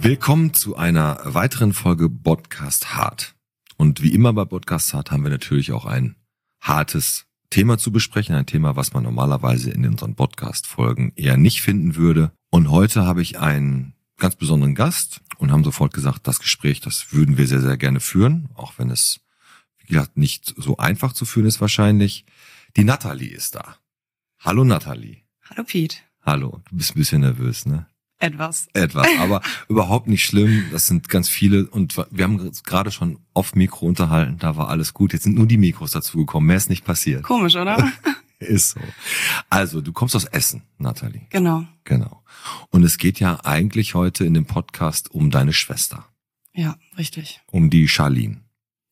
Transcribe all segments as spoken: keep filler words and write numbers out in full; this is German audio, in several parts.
Willkommen zu einer weiteren Folge Podcast Hart. Und wie immer bei Podcast Hart haben wir natürlich auch ein hartes Thema zu besprechen, ein Thema, was man normalerweise in unseren Podcast-Folgen eher nicht finden würde. Und heute habe ich einen ganz besonderen Gast und haben sofort gesagt, das Gespräch, das würden wir sehr, sehr gerne führen, auch wenn es, wie gesagt, nicht so einfach zu führen ist wahrscheinlich. Die Nathalie ist da. Hallo Nathalie. Hallo Pete. Hallo, du bist ein bisschen nervös, ne? Etwas. Etwas, aber überhaupt nicht schlimm. Das sind ganz viele und wir haben uns gerade schon auf Mikro unterhalten, da war alles gut. Jetzt sind nur die Mikros dazugekommen, mehr ist nicht passiert. Komisch, oder? Ist so. Also, du kommst aus Essen, Nathalie. Genau. Genau. Und es geht ja eigentlich heute in dem Podcast um deine Schwester. Ja, richtig. Um die Charlene.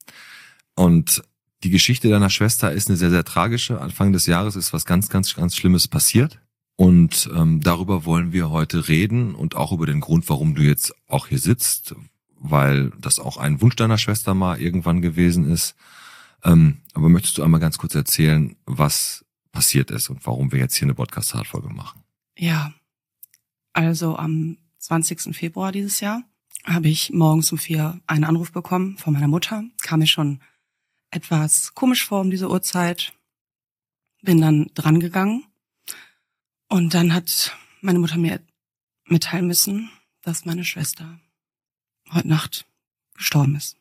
Und die Geschichte deiner Schwester ist eine sehr, sehr tragische. Anfang des Jahres ist was ganz, ganz, ganz Schlimmes passiert. Und ähm, darüber wollen wir heute reden und auch über den Grund, warum du jetzt auch hier sitzt, weil das auch ein Wunsch deiner Schwester mal irgendwann gewesen ist. Ähm, aber möchtest du einmal ganz kurz erzählen, was passiert ist und warum wir jetzt hier eine Podcast-Hard-Folge machen? Ja, also am zwanzigsten Februar dieses Jahr habe ich morgens um vier einen Anruf bekommen von meiner Mutter. Kam mir schon etwas komisch vor um diese Uhrzeit. Bin dann dran gegangen. Und dann hat meine Mutter mir mitteilen müssen, dass meine Schwester heute Nacht gestorben ist.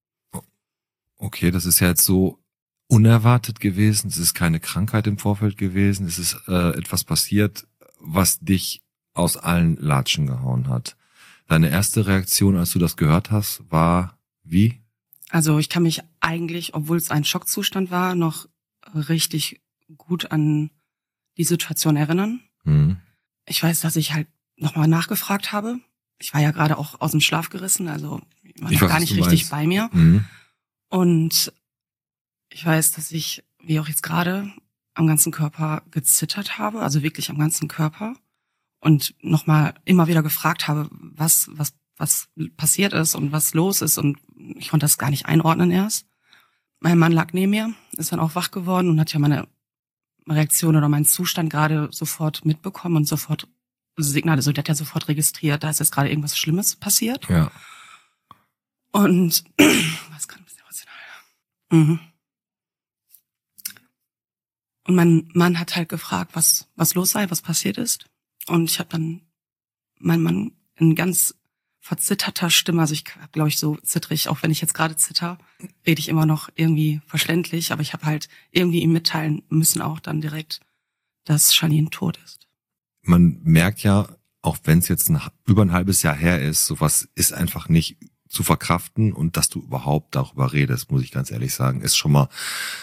Okay, das ist ja jetzt so unerwartet gewesen. Es ist keine Krankheit im Vorfeld gewesen. Es ist äh, etwas passiert, was dich aus allen Latschen gehauen hat. Deine erste Reaktion, als du das gehört hast, war wie? Also ich kann mich eigentlich, obwohl es ein Schockzustand war, noch richtig gut an die Situation erinnern. Mhm. Ich weiß, dass ich halt nochmal nachgefragt habe. Ich war ja gerade auch aus dem Schlaf gerissen, also ich war Ich noch weiß, gar was nicht du richtig meinst. bei mir. Mhm. Und ich weiß, dass ich, wie auch jetzt gerade, am ganzen Körper gezittert habe, also wirklich am ganzen Körper. Und nochmal immer wieder gefragt habe, was, was, was passiert ist und was los ist. Und ich konnte das gar nicht einordnen erst. Mein Mann lag neben mir, ist dann auch wach geworden und hat ja meine Reaktion oder meinen Zustand gerade sofort mitbekommen und sofort Signale, also der hat ja sofort registriert, da ist jetzt gerade irgendwas Schlimmes passiert. Ja. Und was kann ein bisschen emotional. Mhm. Und mein Mann hat halt gefragt, was was los sei, was passiert ist. Und ich habe dann meinen Mann in ganz verzitterter Stimme, also ich glaube ich so zittrig, auch wenn ich jetzt gerade zitter, rede ich immer noch irgendwie verständlich, aber ich habe halt irgendwie ihm mitteilen müssen auch dann direkt, dass Charlene tot ist. Man merkt ja, auch wenn es jetzt ein, über ein halbes Jahr her ist, sowas ist einfach nicht zu verkraften und dass du überhaupt darüber redest, muss ich ganz ehrlich sagen, ist schon mal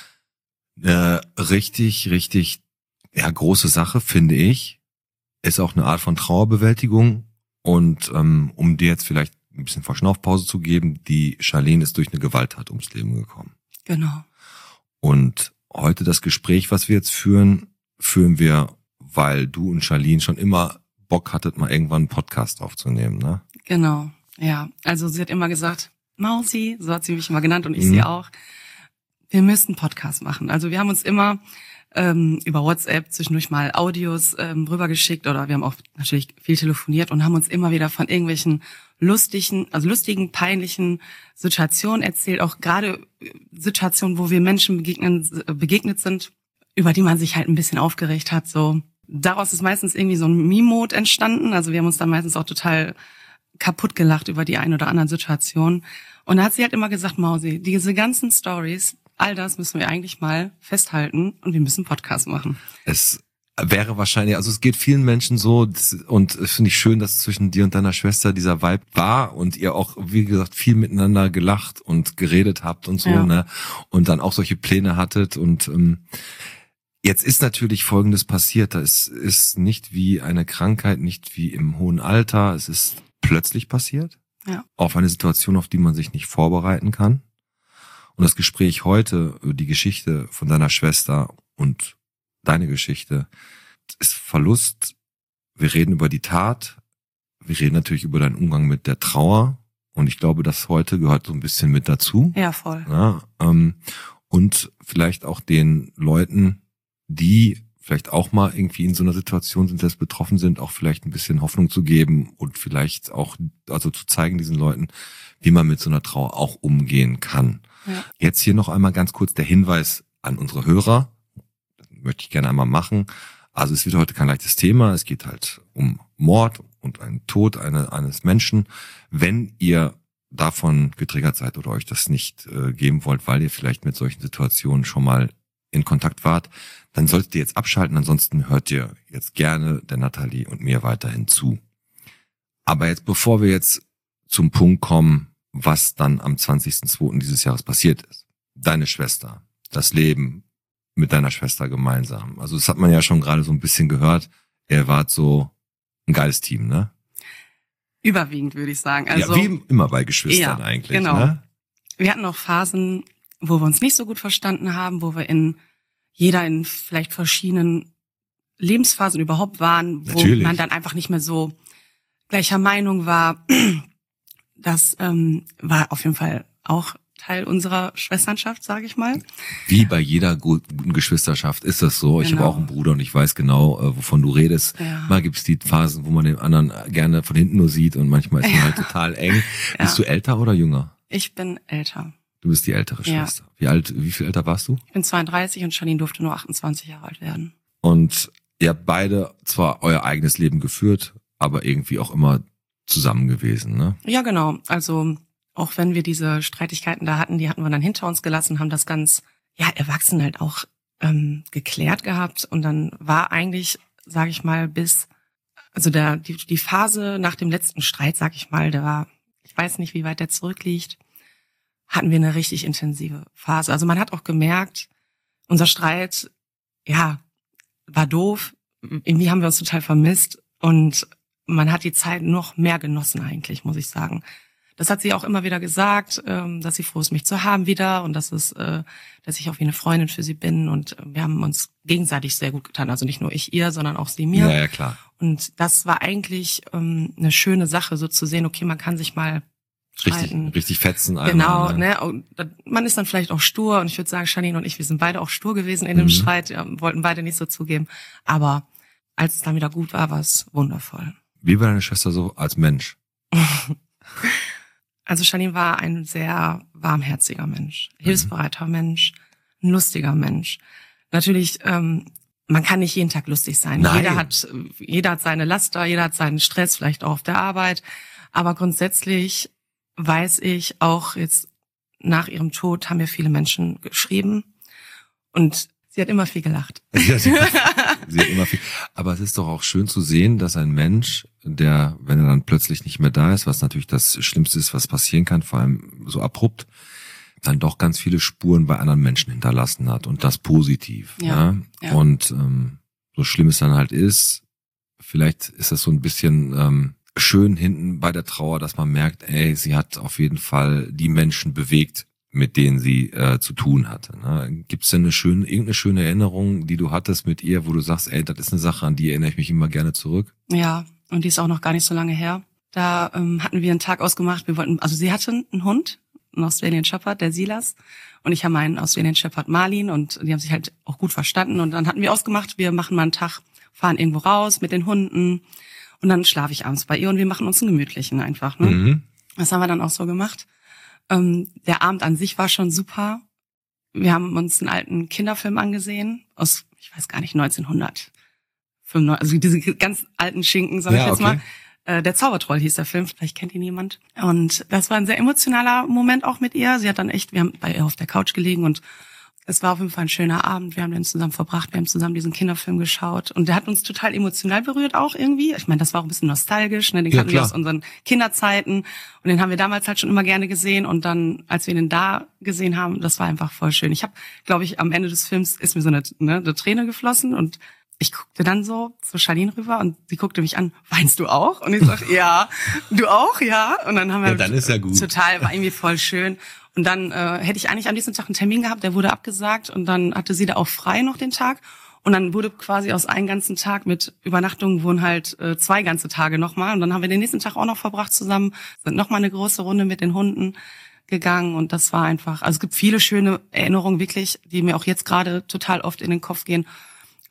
eine richtig, richtig ja große Sache, finde ich. Ist auch eine Art von Trauerbewältigung. Und ähm, um dir jetzt vielleicht ein bisschen Verschnaufpause zu geben, die Charlene ist durch eine Gewalttat ums Leben gekommen. Genau. Und heute das Gespräch, was wir jetzt führen, führen wir, weil du und Charlene schon immer Bock hattet, mal irgendwann einen Podcast aufzunehmen, ne? Genau, ja. Also sie hat immer gesagt, Mausi, so hat sie mich immer genannt und ich Mhm. sie auch, wir müssen einen Podcast machen. Also wir haben uns immer ähm, über WhatsApp zwischendurch mal Audios ähm, rübergeschickt oder wir haben auch natürlich viel telefoniert und haben uns immer wieder von irgendwelchen lustigen, also lustigen, peinlichen Situationen erzählt, auch gerade Situationen, wo wir Menschen begegnen, begegnet sind, über die man sich halt ein bisschen aufgeregt hat. So daraus ist meistens irgendwie so ein Meme-Mode entstanden. Also wir haben uns dann meistens auch total kaputt gelacht über die ein oder anderen Situationen. Und da hat sie halt immer gesagt, Mausi, diese ganzen Stories, all das müssen wir eigentlich mal festhalten und wir müssen einen Podcast machen. Es wäre wahrscheinlich, also es geht vielen Menschen so das, und es finde ich schön, dass zwischen dir und deiner Schwester dieser Vibe war und ihr auch, wie gesagt, viel miteinander gelacht und geredet habt und so, Ja. ne? Und dann auch solche Pläne hattet und ähm, jetzt ist natürlich Folgendes passiert. Das ist nicht wie eine Krankheit, nicht wie im hohen Alter. Es ist plötzlich passiert. Ja. Auf eine Situation, auf die man sich nicht vorbereiten kann. Und das Gespräch heute über die Geschichte von deiner Schwester und deine Geschichte ist Verlust. Wir reden über die Tat. Wir reden natürlich über deinen Umgang mit der Trauer. Und ich glaube, das heute gehört so ein bisschen mit dazu. Ja, voll. Ja, ähm, und vielleicht auch den Leuten, die vielleicht auch mal irgendwie in so einer Situation sind, dass betroffen sind, auch vielleicht ein bisschen Hoffnung zu geben und vielleicht auch, also zu zeigen diesen Leuten, wie man mit so einer Trauer auch umgehen kann. Ja. Jetzt hier noch einmal ganz kurz der Hinweis an unsere Hörer. Das möchte ich gerne einmal machen. Also es wird heute kein leichtes Thema. Es geht halt um Mord und einen Tod eine, eines Menschen. Wenn ihr davon getriggert seid oder euch das nicht äh, geben wollt, weil ihr vielleicht mit solchen Situationen schon mal in Kontakt wart, dann solltet ihr jetzt abschalten. Ansonsten hört ihr jetzt gerne der Nathalie und mir weiterhin zu. Aber jetzt, bevor wir jetzt zum Punkt kommen, was dann am zwanzigsten zweiten dieses Jahres passiert ist. Deine Schwester, das Leben mit deiner Schwester gemeinsam. Also das hat man ja schon gerade so ein bisschen gehört. Ihr wart so ein geiles Team, ne? Überwiegend, würde ich sagen. Also, ja, wie immer bei Geschwistern ja, eigentlich. Genau. Ne? Wir hatten auch Phasen, wo wir uns nicht so gut verstanden haben, wo wir in jeder in vielleicht verschiedenen Lebensphasen überhaupt waren, wo Natürlich. man dann einfach nicht mehr so gleicher Meinung war. Das ähm, war auf jeden Fall auch Teil unserer Schwesternschaft, sage ich mal. Wie bei jeder guten Geschwisterschaft ist das so. Ich Genau. habe auch einen Bruder und ich weiß genau, äh, wovon du redest. Ja. Mal gibt's die Phasen, wo man den anderen gerne von hinten nur sieht und manchmal ist man Ja. halt total eng. Ja. Bist du älter oder jünger? Ich bin älter. Du bist die ältere Ja. Schwester. Wie alt, wie viel älter warst du? Ich bin zweiunddreißig und Janine durfte nur achtundzwanzig Jahre alt werden. Und ihr habt beide zwar euer eigenes Leben geführt, aber irgendwie auch immer zusammen gewesen, ne? Ja, genau. Also auch wenn wir diese Streitigkeiten da hatten, die hatten wir dann hinter uns gelassen, haben das ganz, ja, erwachsen halt auch ähm, geklärt gehabt. Und dann war eigentlich, sage ich mal, bis, also der die, die Phase nach dem letzten Streit, sag ich mal, der war, ich weiß nicht, wie weit der zurückliegt, hatten wir eine richtig intensive Phase. Also man hat auch gemerkt, unser Streit, ja, war doof. Irgendwie haben wir uns total vermisst und man hat die Zeit noch mehr genossen eigentlich, muss ich sagen. Das hat sie auch immer wieder gesagt, dass sie froh ist, mich zu haben wieder und dass es, dass ich auch wie eine Freundin für sie bin und wir haben uns gegenseitig sehr gut getan. Also nicht nur ich ihr, sondern auch sie mir. Ja, ja, klar. Und das war eigentlich eine schöne Sache, so zu sehen, okay, man kann sich mal streiten. Richtig, richtig fetzen. Genau, einmal, ne? Und man ist dann vielleicht auch stur und ich würde sagen, Janine und ich, wir sind beide auch stur gewesen in dem Mhm. Streit, ja, wollten beide nicht so zugeben. Aber als es dann wieder gut war, war es wundervoll. Wie war deine Schwester so als Mensch? Also Janine war ein sehr warmherziger Mensch, hilfsbereiter Mensch, ein lustiger Mensch. Natürlich, ähm, man kann nicht jeden Tag lustig sein. Nein. Jeder hat, jeder hat seine Laster, jeder hat seinen Stress, vielleicht auch auf der Arbeit. Aber grundsätzlich weiß ich auch jetzt nach ihrem Tod haben mir viele Menschen geschrieben und sie hat immer viel gelacht. Sie hat, sie hat immer viel. Aber es ist doch auch schön zu sehen, dass ein Mensch, der, wenn er dann plötzlich nicht mehr da ist, was natürlich das Schlimmste ist, was passieren kann, vor allem so abrupt, dann doch ganz viele Spuren bei anderen Menschen hinterlassen hat und das positiv. Ja, Ja? ja. Und ähm, so schlimm es dann halt ist, vielleicht ist das so ein bisschen ähm, schön hinten bei der Trauer, dass man merkt, ey, sie hat auf jeden Fall die Menschen bewegt, mit denen sie äh, zu tun hatte. Ne? Gibt es denn eine schöne, irgendeine schöne Erinnerung, die du hattest mit ihr, wo du sagst, ey, das ist eine Sache, an die erinnere ich mich immer gerne zurück? Ja, und die ist auch noch gar nicht so lange her. Da ähm, hatten wir einen Tag ausgemacht. Wir wollten, also sie hatte einen Hund, einen Australian Shepherd, der Silas, und ich habe einen Australian Shepherd, Marlin, und die haben sich halt auch gut verstanden. Und dann hatten wir ausgemacht, wir machen mal einen Tag, fahren irgendwo raus mit den Hunden und dann schlafe ich abends bei ihr und wir machen uns einen gemütlichen einfach. Ne? Mhm. Das haben wir dann auch so gemacht. Ähm, der Abend an sich war schon super. Wir haben uns einen alten Kinderfilm angesehen aus, ich weiß gar nicht, neunzehnhundertfünfundneunzig, also diese ganz alten Schinken, sag Ja, ich jetzt okay. mal. Äh, der Zaubertroll hieß der Film, vielleicht kennt ihn jemand. Und das war ein sehr emotionaler Moment auch mit ihr. Sie hat dann echt, wir haben bei ihr auf der Couch gelegen und es war auf jeden Fall ein schöner Abend. Wir haben den zusammen verbracht, wir haben zusammen diesen Kinderfilm geschaut und der hat uns total emotional berührt auch irgendwie. Ich meine, das war auch ein bisschen nostalgisch, ne? Den Ja, kannten wir klar. aus unseren Kinderzeiten und den haben wir damals halt schon immer gerne gesehen und dann, als wir den da gesehen haben, das war einfach voll schön. Ich habe, glaube ich, am Ende des Films ist mir so eine, ne, eine Träne geflossen und ich guckte dann so zu Charlene rüber und sie guckte mich an, weinst du auch? Und ich sag, ja, du auch, ja. Und dann haben wir Ja, dann ist ja gut. total, war irgendwie voll schön. Und dann äh, hätte ich eigentlich am nächsten Tag einen Termin gehabt, der wurde abgesagt und dann hatte sie da auch frei noch den Tag. Und dann wurde quasi aus einem ganzen Tag mit Übernachtungen wurden halt äh, zwei ganze Tage nochmal. Und dann haben wir den nächsten Tag auch noch verbracht zusammen, sind nochmal eine große Runde mit den Hunden gegangen und das war einfach, also es gibt viele schöne Erinnerungen wirklich, die mir auch jetzt gerade total oft in den Kopf gehen.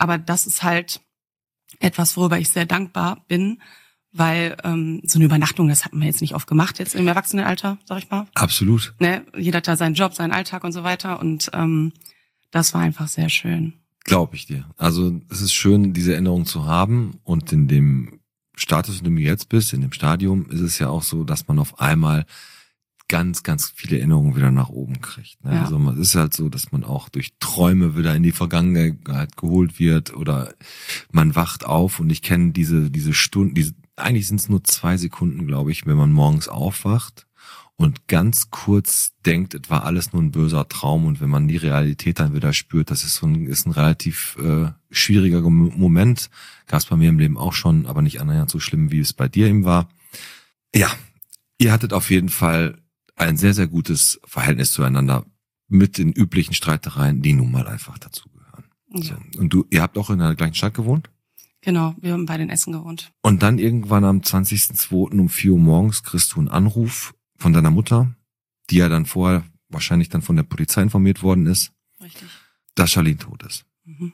aber das ist halt etwas, worüber ich sehr dankbar bin, weil ähm, so eine Übernachtung, das hat man jetzt nicht oft gemacht, jetzt im Erwachsenenalter, sag ich mal. Absolut. Ne? Jeder hat da seinen Job, seinen Alltag und so weiter und ähm, das war einfach sehr schön. Glaube ich dir. Also es ist schön, diese Erinnerung zu haben und in dem Status, in dem du jetzt bist, in dem Stadium, ist es ja auch so, dass man auf einmal ganz, ganz viele Erinnerungen wieder nach oben kriegt. Ne? Ja. Also es ist halt so, dass man auch durch Träume wieder in die Vergangenheit geholt wird oder man wacht auf und ich kenne diese diese Stunden, diese, eigentlich sind es nur zwei Sekunden, glaube ich, wenn man morgens aufwacht und ganz kurz denkt, es war alles nur ein böser Traum und wenn man die Realität dann wieder spürt, das ist so ein, ist ein relativ äh, schwieriger Moment. Gab es bei mir im Leben auch schon, aber nicht annähernd so schlimm, wie es bei dir eben war. Ja, ihr hattet auf jeden Fall ein sehr, sehr gutes Verhältnis zueinander mit den üblichen Streitereien, die nun mal einfach dazugehören. Ja. So. Und du, ihr habt auch in der gleichen Stadt gewohnt? Genau, wir haben beide in Essen gewohnt. Und dann irgendwann am zwanzigsten zweiten um vier Uhr morgens kriegst du einen Anruf von deiner Mutter, die ja dann vorher wahrscheinlich dann von der Polizei informiert worden ist, Richtig. dass Charlene tot ist. Mhm.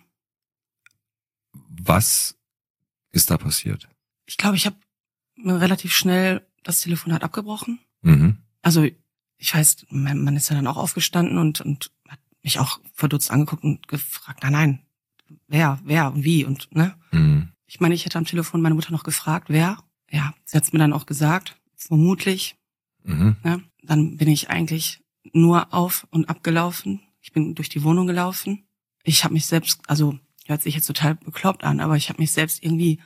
Was ist da passiert? Ich glaube, ich habe relativ schnell das Telefonat abgebrochen. Mhm. Also ich weiß, man, man ist ja dann auch aufgestanden und und hat mich auch verdutzt angeguckt und gefragt, nein, nein, wer, wer und wie und ne. Mhm. Ich meine, ich hätte am Telefon meine Mutter noch gefragt, wer. Ja, sie hat's mir dann auch gesagt, vermutlich. Mhm. Ne? Dann bin ich eigentlich nur auf und abgelaufen. Ich bin durch die Wohnung gelaufen. Ich habe mich selbst, also hört sich jetzt total bekloppt an, aber ich habe mich selbst irgendwie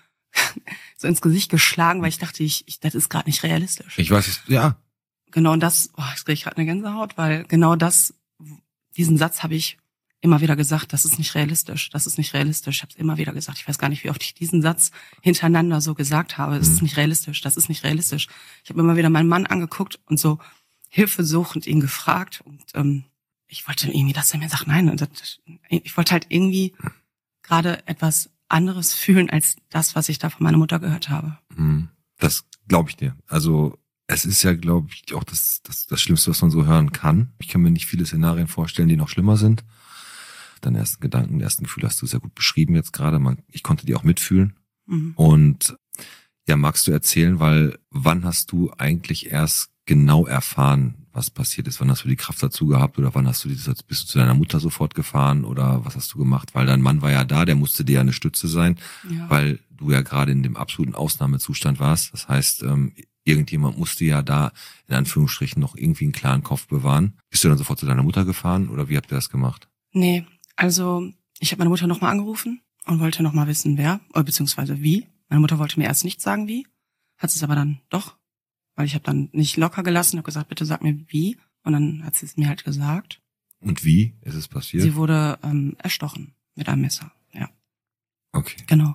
so ins Gesicht geschlagen, weil ich dachte, ich, ich das ist gerade nicht realistisch. Ich weiß es, ja. Genau das, oh, jetzt kriege ich gerade eine Gänsehaut, weil genau das, diesen Satz habe ich immer wieder gesagt, das ist nicht realistisch, das ist nicht realistisch. Ich habe es immer wieder gesagt. Ich weiß gar nicht, wie oft ich diesen Satz hintereinander so gesagt habe. Das Mhm. ist nicht realistisch, das ist nicht realistisch. Ich habe immer wieder meinen Mann angeguckt und so hilfesuchend ihn gefragt und ähm, ich wollte irgendwie, dass er mir sagt, nein. Und das, ich wollte halt irgendwie gerade etwas anderes fühlen als das, was ich da von meiner Mutter gehört habe. Mhm. Das glaube ich dir. Also es ist ja, glaube ich, auch das, das, das Schlimmste, was man so hören kann. Ich kann mir nicht viele Szenarien vorstellen, die noch schlimmer sind. Deine ersten Gedanken, deine ersten Gefühle hast du sehr gut beschrieben jetzt gerade. Man, ich konnte die auch mitfühlen. Mhm. Und ja, magst du erzählen, weil wann hast du eigentlich erst genau erfahren, was passiert ist? Wann hast du die Kraft dazu gehabt oder wann hast du das, bist du zu deiner Mutter sofort gefahren oder was hast du gemacht? Weil dein Mann war ja da, der musste dir ja eine Stütze sein, Ja. weil du ja gerade in dem absoluten Ausnahmezustand warst. Das heißt, ähm, irgendjemand musste ja da in Anführungsstrichen noch irgendwie einen klaren Kopf bewahren. Bist du dann sofort zu deiner Mutter gefahren oder wie habt ihr das gemacht? Nee, also ich habe meine Mutter nochmal angerufen und wollte nochmal wissen, wer, oder beziehungsweise wie. Meine Mutter wollte mir erst nicht sagen, wie, hat sie es aber dann doch, weil ich habe dann nicht locker gelassen, habe gesagt, bitte sag mir wie. Und dann hat sie es mir halt gesagt. Und wie ist es passiert? Sie wurde ähm, erstochen mit einem Messer, ja, Okay. genau.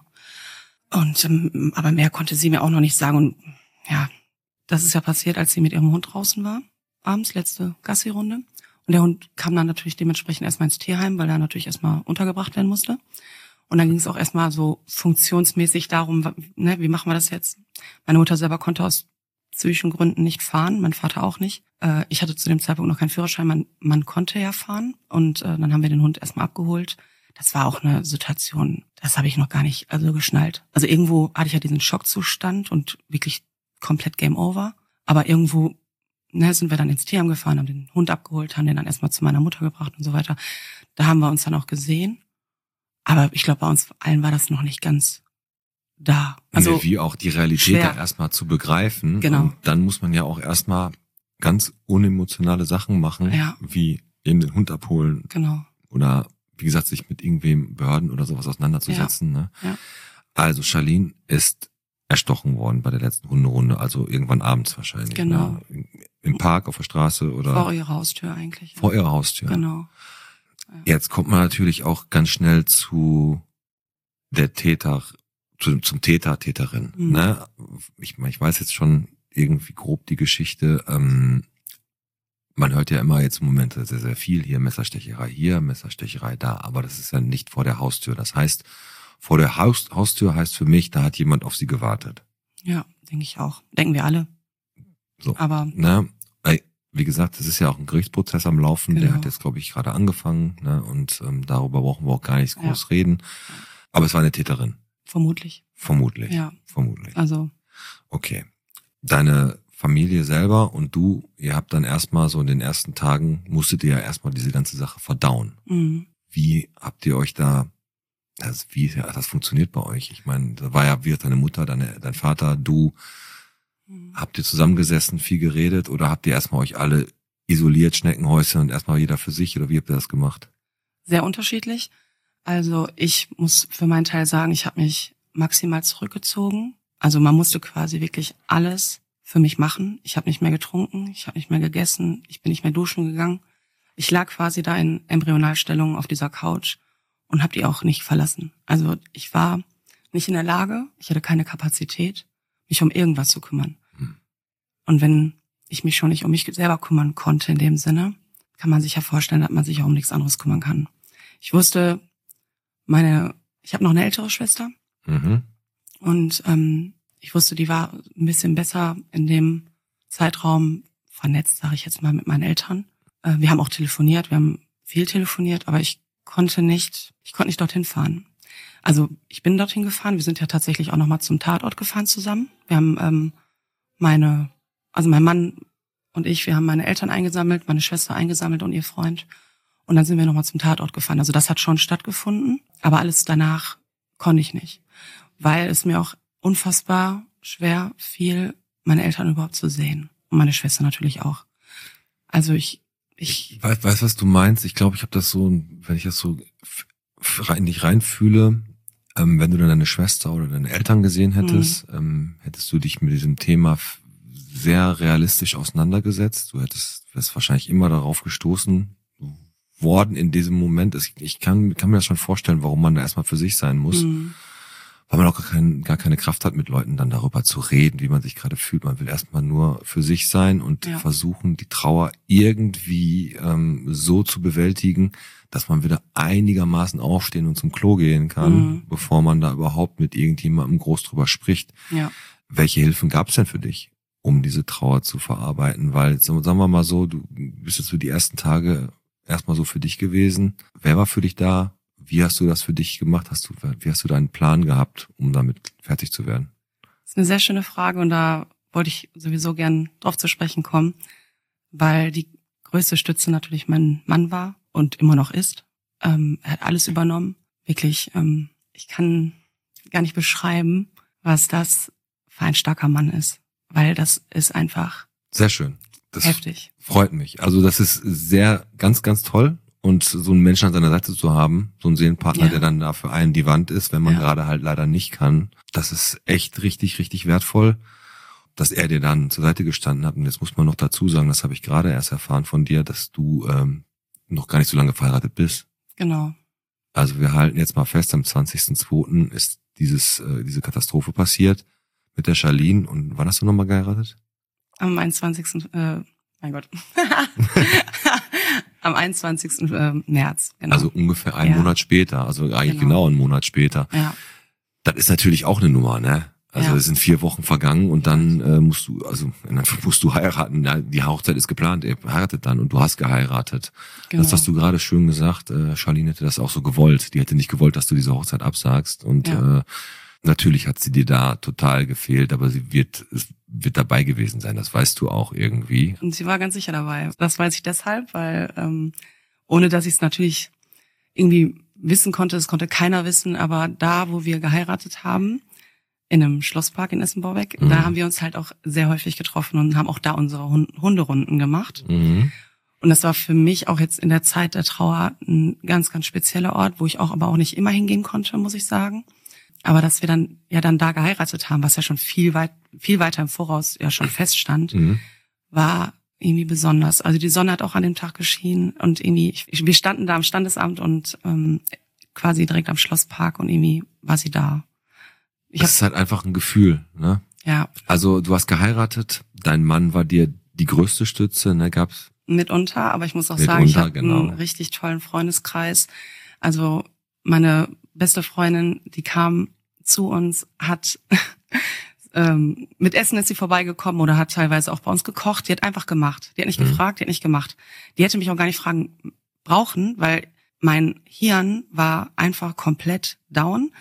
Und ähm, aber mehr konnte sie mir auch noch nicht sagen. Und ja, das ist ja passiert, als sie mit ihrem Hund draußen war, abends, letzte Gassi-Runde. Und der Hund kam dann natürlich dementsprechend erstmal ins Tierheim, weil er natürlich erstmal untergebracht werden musste. Und dann ging es auch erstmal so funktionsmäßig darum, ne, wie machen wir das jetzt? Meine Mutter selber konnte aus psychischen Gründen nicht fahren, mein Vater auch nicht. Äh, ich hatte zu dem Zeitpunkt noch keinen Führerschein, man, man konnte ja fahren. Und äh, dann haben wir den Hund erstmal abgeholt. Das war auch eine Situation, das habe ich noch gar nicht also geschnallt. Also irgendwo hatte ich ja diesen Schockzustand und wirklich komplett Game Over. Aber irgendwo ne, sind wir dann ins Tierheim gefahren, haben den Hund abgeholt, haben den dann erstmal zu meiner Mutter gebracht und so weiter. Da haben wir uns dann auch gesehen. Aber ich glaube, bei uns allen war das noch nicht ganz da. Also nee, wie auch die Realität schwer. da erstmal zu begreifen. Genau. Und dann muss man ja auch erstmal ganz unemotionale Sachen machen, Ja. wie eben den Hund abholen Genau. oder wie gesagt, sich mit irgendwem Behörden oder sowas auseinanderzusetzen. Ne? Ja. Also Charlene ist erstochen worden bei der letzten Hunderunde, also irgendwann abends wahrscheinlich. Genau. Ne? Im Park, auf der Straße oder Vor ihrer Haustür eigentlich. vor ihrer Haustür. Genau. Jetzt kommt man natürlich auch ganz schnell zu der Täter, zu, zum Täter, Täterin. Mhm. Ne? Ich, ich weiß jetzt schon irgendwie grob die Geschichte. Ähm, man hört ja immer jetzt im Moment sehr, sehr viel hier, Messerstecherei hier, Messerstecherei da, aber das ist ja nicht vor der Haustür. Das heißt, vor der Haus, Haustür heißt für mich, da hat jemand auf sie gewartet. Ja, denke ich auch. Denken wir alle. So. Aber Ne? Wie gesagt, es ist ja auch ein Gerichtsprozess am Laufen, Genau. der hat jetzt, glaube ich, gerade angefangen, ne? Und ähm, darüber brauchen wir auch gar nicht groß Ja. reden. Aber es war eine Täterin? Vermutlich. Vermutlich. Ja. Vermutlich. Also. Okay. Deine Familie selber und du, ihr habt dann erstmal so in den ersten Tagen, musstet ihr ja erstmal diese ganze Sache verdauen. Mhm. Wie habt ihr euch da, also wie hat das funktioniert bei euch? Ich meine, da war ja wie deine Mutter, deine, dein Vater, du. Mhm. Habt ihr zusammengesessen, viel geredet oder habt ihr erstmal euch alle isoliert, Schneckenhäuschen und erstmal jeder für sich oder wie habt ihr das gemacht? Sehr unterschiedlich. Also ich muss für meinen Teil sagen, ich habe mich maximal zurückgezogen. Also man musste quasi wirklich alles für mich machen. Ich habe nicht mehr getrunken, ich habe nicht mehr gegessen, ich bin nicht mehr duschen gegangen. Ich lag quasi da in Embryonalstellung auf dieser Couch und habe die auch nicht verlassen. Also ich war nicht in der Lage, ich hatte keine Kapazität, mich um irgendwas zu kümmern. Hm. Und wenn ich mich schon nicht um mich selber kümmern konnte in dem Sinne, kann man sich ja vorstellen, dass man sich auch um nichts anderes kümmern kann. Ich wusste, meine, ich habe noch eine ältere Schwester. Mhm. Und ähm, ich wusste, die war ein bisschen besser in dem Zeitraum vernetzt, sage ich jetzt mal, mit meinen Eltern. Äh, wir haben auch telefoniert, wir haben viel telefoniert, aber ich konnte nicht, ich konnte nicht dorthin fahren. Also ich bin dorthin gefahren, wir sind ja tatsächlich auch nochmal zum Tatort gefahren zusammen. Wir haben ähm, meine, also mein Mann und ich, wir haben meine Eltern eingesammelt, meine Schwester eingesammelt und ihr Freund. Und dann sind wir nochmal zum Tatort gefahren. Also das hat schon stattgefunden, aber alles danach konnte ich nicht. Weil es mir auch unfassbar schwer fiel, meine Eltern überhaupt zu sehen. Und meine Schwester natürlich auch. Also ich... Ich, ich weiß, weiß, was du meinst. Ich glaube, ich habe das so, wenn ich das so rein, nicht reinfühle, ähm, wenn du dann deine Schwester oder deine Eltern gesehen hättest, mhm. ähm, hättest du dich mit diesem Thema sehr realistisch auseinandergesetzt. Du hättest wärst wahrscheinlich immer darauf gestoßen worden in diesem Moment. Ich kann, kann mir das schon vorstellen, warum man da erstmal für sich sein muss. Mhm. Weil man auch gar, kein, gar keine Kraft hat, mit Leuten dann darüber zu reden, wie man sich gerade fühlt. Man will erstmal nur für sich sein und ja. versuchen, die Trauer irgendwie ähm, so zu bewältigen, dass man wieder einigermaßen aufstehen und zum Klo gehen kann, mhm. bevor man da überhaupt mit irgendjemandem groß drüber spricht. Ja. Welche Hilfen gab es denn für dich, um diese Trauer zu verarbeiten? Weil, sagen wir mal so, du bist jetzt für die ersten Tage erstmal so für dich gewesen. Wer war für dich da? Wie hast du das für dich gemacht? Hast du, wie hast du deinen Plan gehabt, um damit fertig zu werden? Das ist eine sehr schöne Frage und da wollte ich sowieso gern drauf zu sprechen kommen, weil die größte Stütze natürlich mein Mann war und immer noch ist. Ähm, er hat alles übernommen. Wirklich, ähm, ich kann gar nicht beschreiben, was das für ein starker Mann ist, weil das ist einfach sehr schön. Das heftig. Freut mich. Also das ist sehr, ganz, ganz toll. Und so einen Menschen an seiner Seite zu haben, so einen Seelenpartner, ja. der dann da für einen die Wand ist, wenn man ja. gerade halt leider nicht kann, das ist echt richtig, richtig wertvoll, dass er dir dann zur Seite gestanden hat. Und jetzt muss man noch dazu sagen, das habe ich gerade erst erfahren von dir, dass du ähm, noch gar nicht so lange verheiratet bist. Genau. Also wir halten jetzt mal fest, am zwanzigsten zweiten ist dieses äh, diese Katastrophe passiert mit der Charlene. Und wann hast du nochmal geheiratet? Am einundzwanzigsten Äh, mein Gott. Am einundzwanzigsten März, genau. Also ungefähr einen ja. Monat später, also eigentlich genau. genau einen Monat später. Ja. Das ist natürlich auch eine Nummer, ne? Also ja. es sind vier Wochen vergangen und dann äh, musst du, also musst du heiraten. Ja, die Hochzeit ist geplant, ihr heiratet dann und du hast geheiratet. Genau. Das hast du gerade schön gesagt. Äh, Charlene hätte das auch so gewollt. Die hätte nicht gewollt, dass du diese Hochzeit absagst. Und ja. äh, natürlich hat sie dir da total gefehlt, aber sie wird wird dabei gewesen sein, das weißt du auch irgendwie. Und sie war ganz sicher dabei. Das weiß ich deshalb, weil ähm, ohne dass ich es natürlich irgendwie wissen konnte, das konnte keiner wissen, aber da, wo wir geheiratet haben, in einem Schlosspark in Essen-Borbeck, mhm. da haben wir uns halt auch sehr häufig getroffen und haben auch da unsere Hunderunden gemacht. Mhm. Und das war für mich auch jetzt in der Zeit der Trauer ein ganz, ganz spezieller Ort, wo ich auch aber auch nicht immer hingehen konnte, muss ich sagen. Aber dass wir dann ja dann da geheiratet haben, was ja schon viel weit viel weiter im Voraus ja schon feststand, mhm. war irgendwie besonders. Also die Sonne hat auch an dem Tag geschienen und irgendwie ich, wir standen da am Standesamt und ähm, quasi direkt am Schlosspark und irgendwie war sie da. Ich das ist halt einfach ein Gefühl, ne? Ja. Also du hast geheiratet, dein Mann war dir die größte Stütze, ne? Gab's mitunter, aber ich muss auch mitunter, sagen, ich habe genau. einen richtig tollen Freundeskreis. Also meine beste Freundin, die kam zu uns, hat ähm, mit Essen ist sie vorbeigekommen oder hat teilweise auch bei uns gekocht. Die hat einfach gemacht. Die hat nicht mhm. gefragt, die hat nicht gemacht. Die hätte mich auch gar nicht fragen brauchen, weil mein Hirn war einfach komplett down.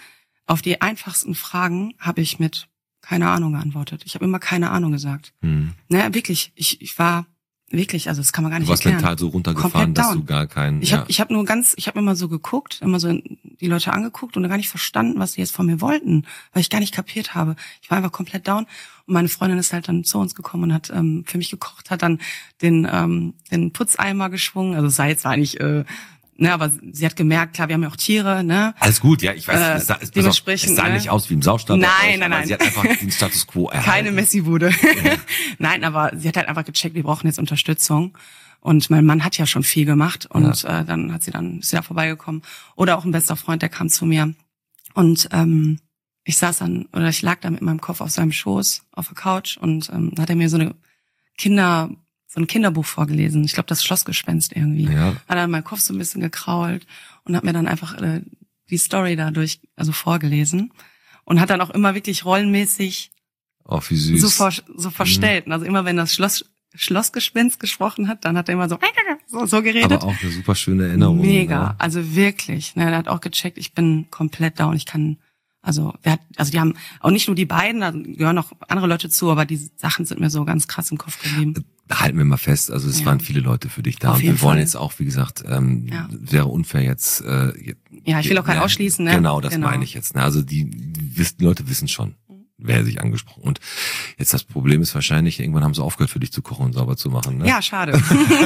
auf die einfachsten Fragen habe ich mit keine Ahnung geantwortet. Ich habe immer keine Ahnung gesagt. Hm. Naja, wirklich, ich, ich war wirklich, also das kann man gar nicht Du warst erklären. mental so runtergefahren, dass du gar keinen... Ich ja. habe ich hab nur ganz, ich habe immer so geguckt, immer so die Leute angeguckt und gar nicht verstanden, was sie jetzt von mir wollten, weil ich gar nicht kapiert habe. Ich war einfach komplett down und meine Freundin ist halt dann zu uns gekommen und hat ähm, für mich gekocht, hat dann den ähm, den Putzeimer geschwungen. Also es sah jetzt war nicht... Äh, Ne, aber sie hat gemerkt, klar, wir haben ja auch Tiere, ne? Alles gut, ja, ich weiß, Äh, es sah, es, dementsprechend, es sah ne? nicht aus wie im Saustall. Nein, euch, nein, aber nein. Sie hat einfach den Status quo erhalten. Keine Messi-Bude. Ja. Nein, aber sie hat halt einfach gecheckt, wir brauchen jetzt Unterstützung. Und mein Mann hat ja schon viel gemacht und ja. äh, dann hat sie dann ist sie da vorbeigekommen. Oder auch ein bester Freund, der kam zu mir und ähm, ich saß dann oder ich lag da mit meinem Kopf auf seinem Schoß auf der Couch und ähm, hat er mir so eine Kinder so ein Kinderbuch vorgelesen. Ich glaube, das Schlossgespenst irgendwie. Ja. Hat dann mein Kopf so ein bisschen gekrault und hat mir dann einfach äh, die Story dadurch also vorgelesen und hat dann auch immer wirklich rollenmäßig oh, wie süß. so vor, so verstellt. Mhm. Also immer wenn das Schloss Schlossgespenst gesprochen hat, dann hat er immer so so, so geredet. Aber auch eine super schöne Erinnerung. Mega, ne? Also wirklich. Ne, er hat auch gecheckt, ich bin komplett down. Ich kann Also, wer hat, also die haben auch nicht nur die beiden, da gehören noch andere Leute zu, aber die Sachen sind mir so ganz krass im Kopf geblieben. Halten wir mal fest, also es Ja. waren viele Leute für dich da Auf und jeden wir wollen Fall. jetzt auch, wie gesagt, ähm, Ja. wäre unfair jetzt. Äh, Ja, ich will auch keinen ja, ausschließen, ne? Genau, das Genau. meine ich jetzt. Ne? Also die, die, wissen, die Leute wissen schon, wer sich angesprochen. Und jetzt das Problem ist wahrscheinlich, irgendwann haben sie aufgehört, für dich zu kochen und sauber zu machen. Ne? Ja, schade.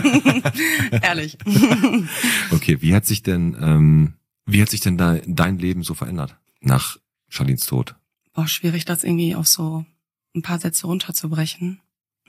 Ehrlich. Okay, wie hat sich denn, ähm, wie hat sich denn da dein Leben so verändert nach Charlines Tod? Boah, schwierig, das irgendwie auf so ein paar Sätze runterzubrechen.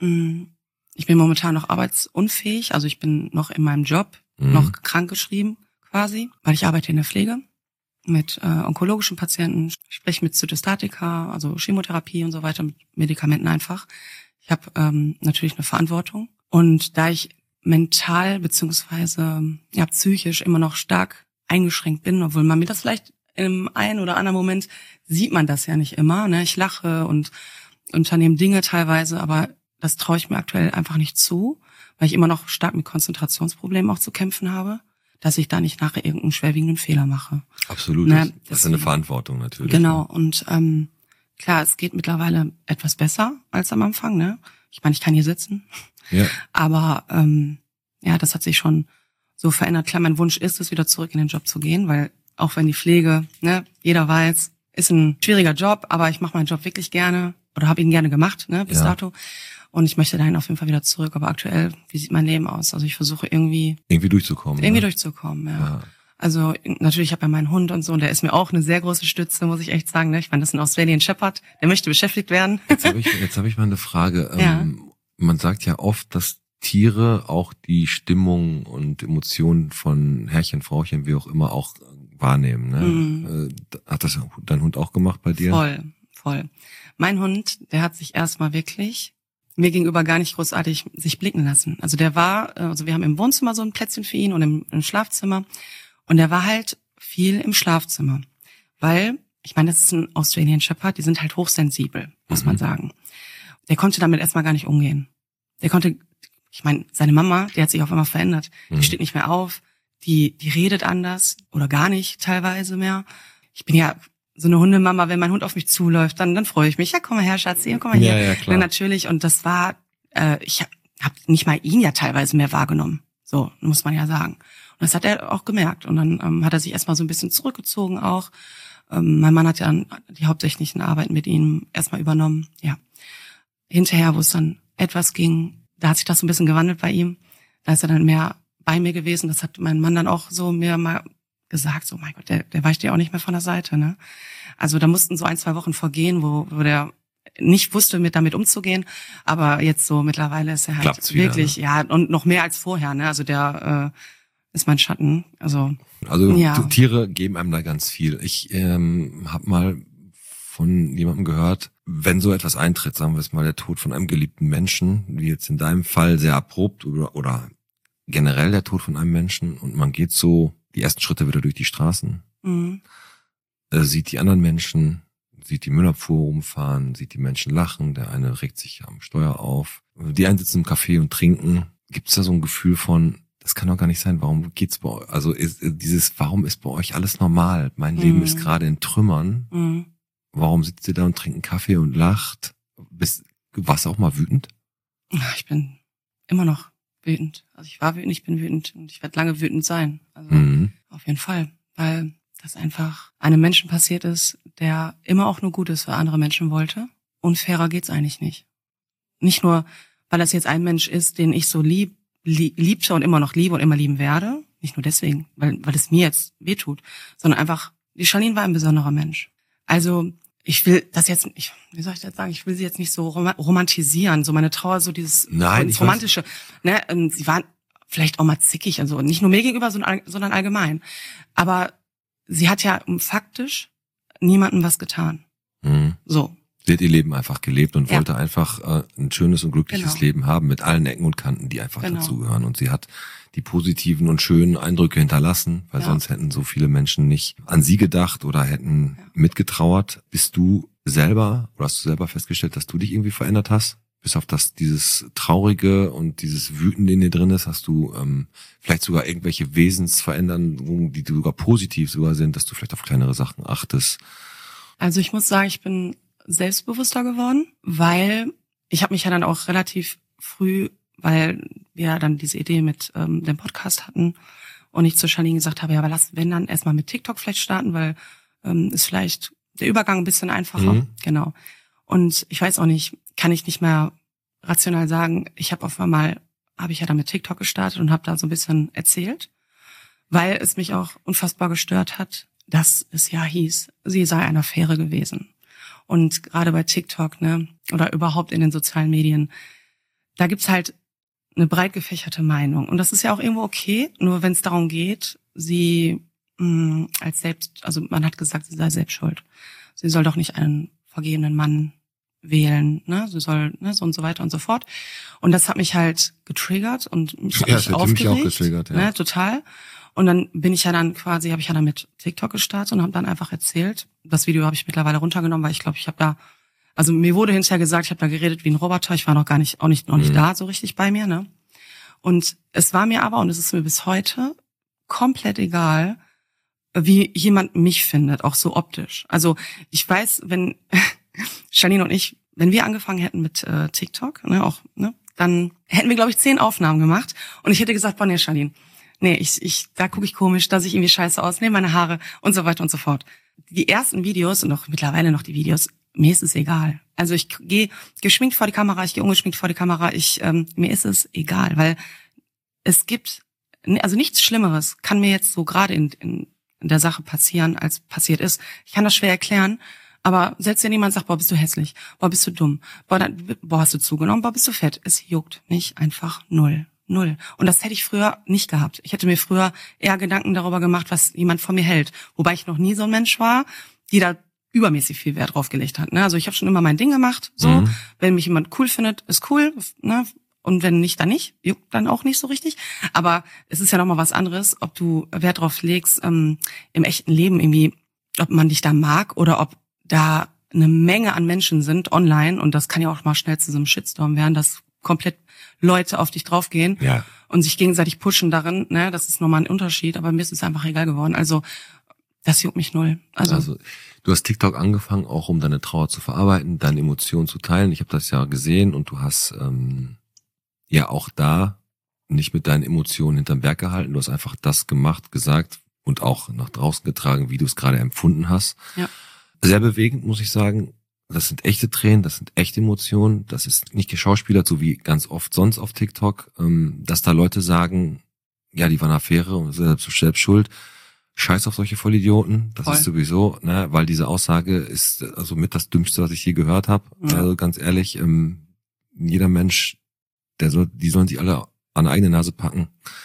Ich bin momentan noch arbeitsunfähig, also ich bin noch in meinem Job, Mhm. noch krankgeschrieben quasi, weil ich arbeite in der Pflege mit äh, onkologischen Patienten, sprich mit Zytostatika, also Chemotherapie und so weiter, mit Medikamenten einfach. Ich habe ähm, natürlich eine Verantwortung und da ich mental beziehungsweise ja psychisch immer noch stark eingeschränkt bin, obwohl man mir das vielleicht im einen oder anderen Moment sieht man das ja nicht immer. Ne? Ich lache und unternehme Dinge teilweise, aber das traue ich mir aktuell einfach nicht zu, weil ich immer noch stark mit Konzentrationsproblemen auch zu kämpfen habe, dass ich da nicht nachher irgendeinen schwerwiegenden Fehler mache. Absolut, Ne, das, das ist deswegen- eine Verantwortung natürlich. Genau, Ne? und ähm, klar, es geht mittlerweile etwas besser als am Anfang. Ne? Ich meine, ich kann hier sitzen, Ja. aber ähm, ja, das hat sich schon so verändert. Klar, mein Wunsch ist es, wieder zurück in den Job zu gehen, weil auch wenn die Pflege, ne, jeder weiß, ist ein schwieriger Job, aber ich mache meinen Job wirklich gerne oder habe ihn gerne gemacht, ne, bis Ja. dato. Und ich möchte dahin auf jeden Fall wieder zurück. Aber aktuell, wie sieht mein Leben aus? Also ich versuche irgendwie Irgendwie durchzukommen. irgendwie ne? durchzukommen, ja. Ja. Also natürlich, ich habe ja meinen Hund und so, und der ist mir auch eine sehr große Stütze, muss ich echt sagen. Ne? Ich meine, das ist ein Australian Shepherd, der möchte beschäftigt werden. Jetzt habe ich, jetzt habe ich mal eine Frage. Ja. Ähm, man sagt ja oft, dass Tiere auch die Stimmung und Emotionen von Herrchen, Frauchen, wie auch immer, auch wahrnehmen. Ne? Mhm. Äh, hat das dein Hund auch gemacht bei dir? Voll, voll. Mein Hund, der hat sich erstmal wirklich mir gegenüber gar nicht großartig sich blicken lassen. Also der war, also wir haben im Wohnzimmer so ein Plätzchen für ihn und im, im Schlafzimmer. Und der war halt viel im Schlafzimmer. Weil, ich meine, das ist ein Australian Shepherd, die sind halt hochsensibel, muss Mhm. man sagen. Der konnte damit erstmal gar nicht umgehen. Der konnte, ich meine, seine Mama, die hat sich auf einmal verändert. Die Mhm. steht nicht mehr auf, die, die redet anders oder gar nicht teilweise mehr. Ich bin ja so eine Hundemama, wenn mein Hund auf mich zuläuft, dann, dann freue ich mich. Ja, komm mal her, Schatzi, komm mal hier. Ja, ja, klar. Ja, natürlich. Und das war, äh, ich habe hab nicht mal ihn ja teilweise mehr wahrgenommen. So, muss man ja sagen. Und das hat er auch gemerkt. Und dann ähm, hat er sich erstmal so ein bisschen zurückgezogen auch. Ähm, mein Mann hat ja dann die hauptsächlichen Arbeiten mit ihm erstmal übernommen. Ja. Hinterher, wo es dann etwas ging, da hat sich das so ein bisschen gewandelt bei ihm. Da ist er dann mehr bei mir gewesen. Das hat mein Mann dann auch so mir mal gesagt, so mein Gott, der, der weicht dir auch nicht mehr von der Seite. Ne? Also da mussten so ein, zwei Wochen vergehen, wo, wo der nicht wusste, mit damit umzugehen. Aber jetzt so mittlerweile ist er halt Klappt's wieder, wirklich, ne? ja, und noch mehr als vorher. Ne? Also der äh, ist mein Schatten. Also Also Ja. t- Tiere geben einem da ganz viel. Ich ähm, habe mal von jemandem gehört, wenn so etwas eintritt, sagen wir es mal, der Tod von einem geliebten Menschen, wie jetzt in deinem Fall sehr abrupt oder, oder generell der Tod von einem Menschen und man geht so die ersten Schritte wieder durch die Straßen, mhm. äh, sieht die anderen Menschen, sieht die Müllabfuhr rumfahren, sieht die Menschen lachen, der eine regt sich am Steuer auf, die einen sitzen im Café und trinken. Gibt es da so ein Gefühl von, das kann doch gar nicht sein. Warum geht's bei euch? Also ist, dieses, warum ist bei euch alles normal? Mein Leben Mhm. ist gerade in Trümmern. Mhm. Warum sitzt ihr da und trinkt einen Kaffee und lacht? Bist, warst du auch mal wütend? Ich bin immer noch wütend. Also ich war wütend, ich bin wütend und ich werde lange wütend sein. Also Mhm. auf jeden Fall, weil das einfach einem Menschen passiert ist, der immer auch nur Gutes für andere Menschen wollte. Und fairer geht's eigentlich nicht. Nicht nur, weil das jetzt ein Mensch ist, den ich so lieb, lieb liebte und immer noch liebe und immer lieben werde. Nicht nur deswegen, weil, weil es mir jetzt wehtut, sondern einfach, die Charlene war ein besonderer Mensch. Also ich will das jetzt, ich, wie soll ich das sagen, ich will sie jetzt nicht so rom- romantisieren, so meine Trauer, so dieses Nein, das ich romantische. Ne, ähm, sie waren vielleicht auch mal zickig, also nicht nur mir gegenüber, sondern sondern allgemein. Aber sie hat ja faktisch niemandem was getan. Mhm. So. Sie hat ihr Leben einfach gelebt und Ja. wollte einfach äh, ein schönes und glückliches Genau. Leben haben mit allen Ecken und Kanten, die einfach Genau. dazugehören. Und sie hat die positiven und schönen Eindrücke hinterlassen, weil Ja. sonst hätten so viele Menschen nicht an sie gedacht oder hätten Ja. mitgetrauert. Bist du selber oder hast du selber festgestellt, dass du dich irgendwie verändert hast? Bis auf das dieses Traurige und dieses Wütende in dir drin ist, hast du ähm, vielleicht sogar irgendwelche Wesensveränderungen, die sogar positiv sogar sind, dass du vielleicht auf kleinere Sachen achtest. Also ich muss sagen, ich bin selbstbewusster geworden, weil ich habe mich ja dann auch relativ früh, weil wir ja dann diese Idee mit ähm, dem Podcast hatten und ich zu Charlene gesagt habe, ja, aber lass, wenn dann erstmal mit TikTok vielleicht starten, weil ähm, ist vielleicht der Übergang ein bisschen einfacher. Mhm. Genau. Und ich weiß auch nicht, kann ich nicht mehr rational sagen, ich habe auf einmal, habe ich ja dann mit TikTok gestartet und habe da so ein bisschen erzählt, weil es mich auch unfassbar gestört hat, dass es ja hieß, sie sei eine Affäre gewesen. Und gerade bei TikTok, ne, oder überhaupt in den sozialen Medien, da gibt's halt eine breit gefächerte Meinung. Und das ist ja auch irgendwo okay, nur wenn es darum geht, sie mh, als selbst, also man hat gesagt, sie sei selbst schuld. Sie soll doch nicht einen vergebenen Mann wählen, ne, sie soll, ne, so und so weiter und so fort. Und das hat mich halt getriggert und mich, Ja, mich das hätte aufgeregt, mich auch getriggert, ja. ne, total. Und dann bin ich ja dann quasi, habe ich ja dann mit TikTok gestartet und habe dann einfach erzählt. Das Video habe ich mittlerweile runtergenommen, weil ich glaube, ich habe da, also mir wurde hinterher gesagt, ich habe da geredet wie ein Roboter. Ich war noch gar nicht, auch nicht noch nicht Mhm. da so richtig bei mir, ne. Und es war mir aber, und es ist mir bis heute komplett egal, wie jemand mich findet, auch so optisch. Also ich weiß, wenn Charlene und ich, wenn wir angefangen hätten mit äh, TikTok, ne, auch, ne, dann hätten wir, glaube ich, zehn Aufnahmen gemacht und ich hätte gesagt, boah, nee, Charlene, nee, ich, ich, da gucke ich komisch, da sehe ich irgendwie scheiße aus, nee, meine Haare und so weiter und so fort. Die ersten Videos und auch mittlerweile noch die Videos, mir ist es egal. Also ich gehe geschminkt vor die Kamera, ich gehe ungeschminkt vor die Kamera, ich, ähm, mir ist es egal, weil es gibt, also nichts Schlimmeres kann mir jetzt so gerade in, in, in der Sache passieren, als passiert ist. Ich kann das schwer erklären, aber selbst wenn jemand sagt, boah, bist du hässlich, boah, bist du dumm, boah, dann, boah, hast du zugenommen, boah, bist du fett, es juckt mich einfach null. Null. Und das hätte ich früher nicht gehabt. Ich hätte mir früher eher Gedanken darüber gemacht, was jemand von mir hält. Wobei ich noch nie so ein Mensch war, die da übermäßig viel Wert drauf gelegt hat. Ne? Also ich habe schon immer mein Ding gemacht. So, Mhm. wenn mich jemand cool findet, ist cool. Ne? Und wenn nicht, dann nicht. Juckt dann auch nicht so richtig. Aber es ist ja nochmal was anderes, ob du Wert drauf legst, ähm, im echten Leben irgendwie, ob man dich da mag oder ob da eine Menge an Menschen sind online. Und das kann ja auch mal schnell zu so einem Shitstorm werden, dass komplett Leute auf dich draufgehen Ja. und sich gegenseitig pushen darin, ne, das ist nochmal ein Unterschied, aber mir ist es einfach egal geworden. Also das juckt mich null. Also, Also du hast TikTok angefangen, auch um deine Trauer zu verarbeiten, deine Emotionen zu teilen. Ich habe das ja gesehen und du hast ähm, ja auch da nicht mit deinen Emotionen hinterm Berg gehalten. Du hast einfach das gemacht, gesagt und auch nach draußen getragen, wie du es gerade empfunden hast. Ja. Sehr bewegend, muss ich sagen. Das sind echte Tränen, das sind echte Emotionen. Das ist nicht geschauspielert, so wie ganz oft sonst auf TikTok, ähm, dass da Leute sagen, ja, die waren eine Affäre und selbst, selbst schuld. Scheiß auf solche Vollidioten. Das Voll. ist sowieso, ne, weil diese Aussage ist also mit das Dümmste, was ich je gehört habe. Ja. Also ganz ehrlich, ähm, jeder Mensch, der soll, die sollen sich alle an die eigene Nase packen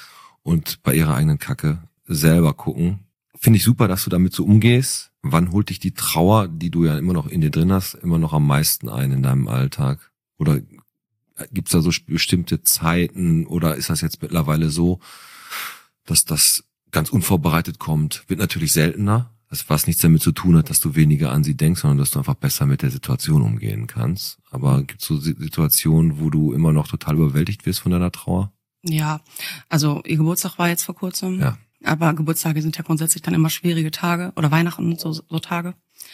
und bei ihrer eigenen Kacke selber gucken. Finde ich super, dass du damit so umgehst. Wann holt dich die Trauer, die du ja immer noch in dir drin hast, immer noch am meisten ein in deinem Alltag? Oder gibt's da so bestimmte Zeiten oder ist das jetzt mittlerweile so, dass das ganz unvorbereitet kommt? Wird natürlich seltener, das was nichts damit zu tun hat, dass du weniger an sie denkst, sondern dass du einfach besser mit der Situation umgehen kannst. Aber gibt's so Situationen, wo du immer noch total überwältigt wirst von deiner Trauer? Ja, also ihr Geburtstag war jetzt vor kurzem. Ja. Aber Geburtstage sind ja grundsätzlich dann immer schwierige Tage oder Weihnachten und so, so Tage.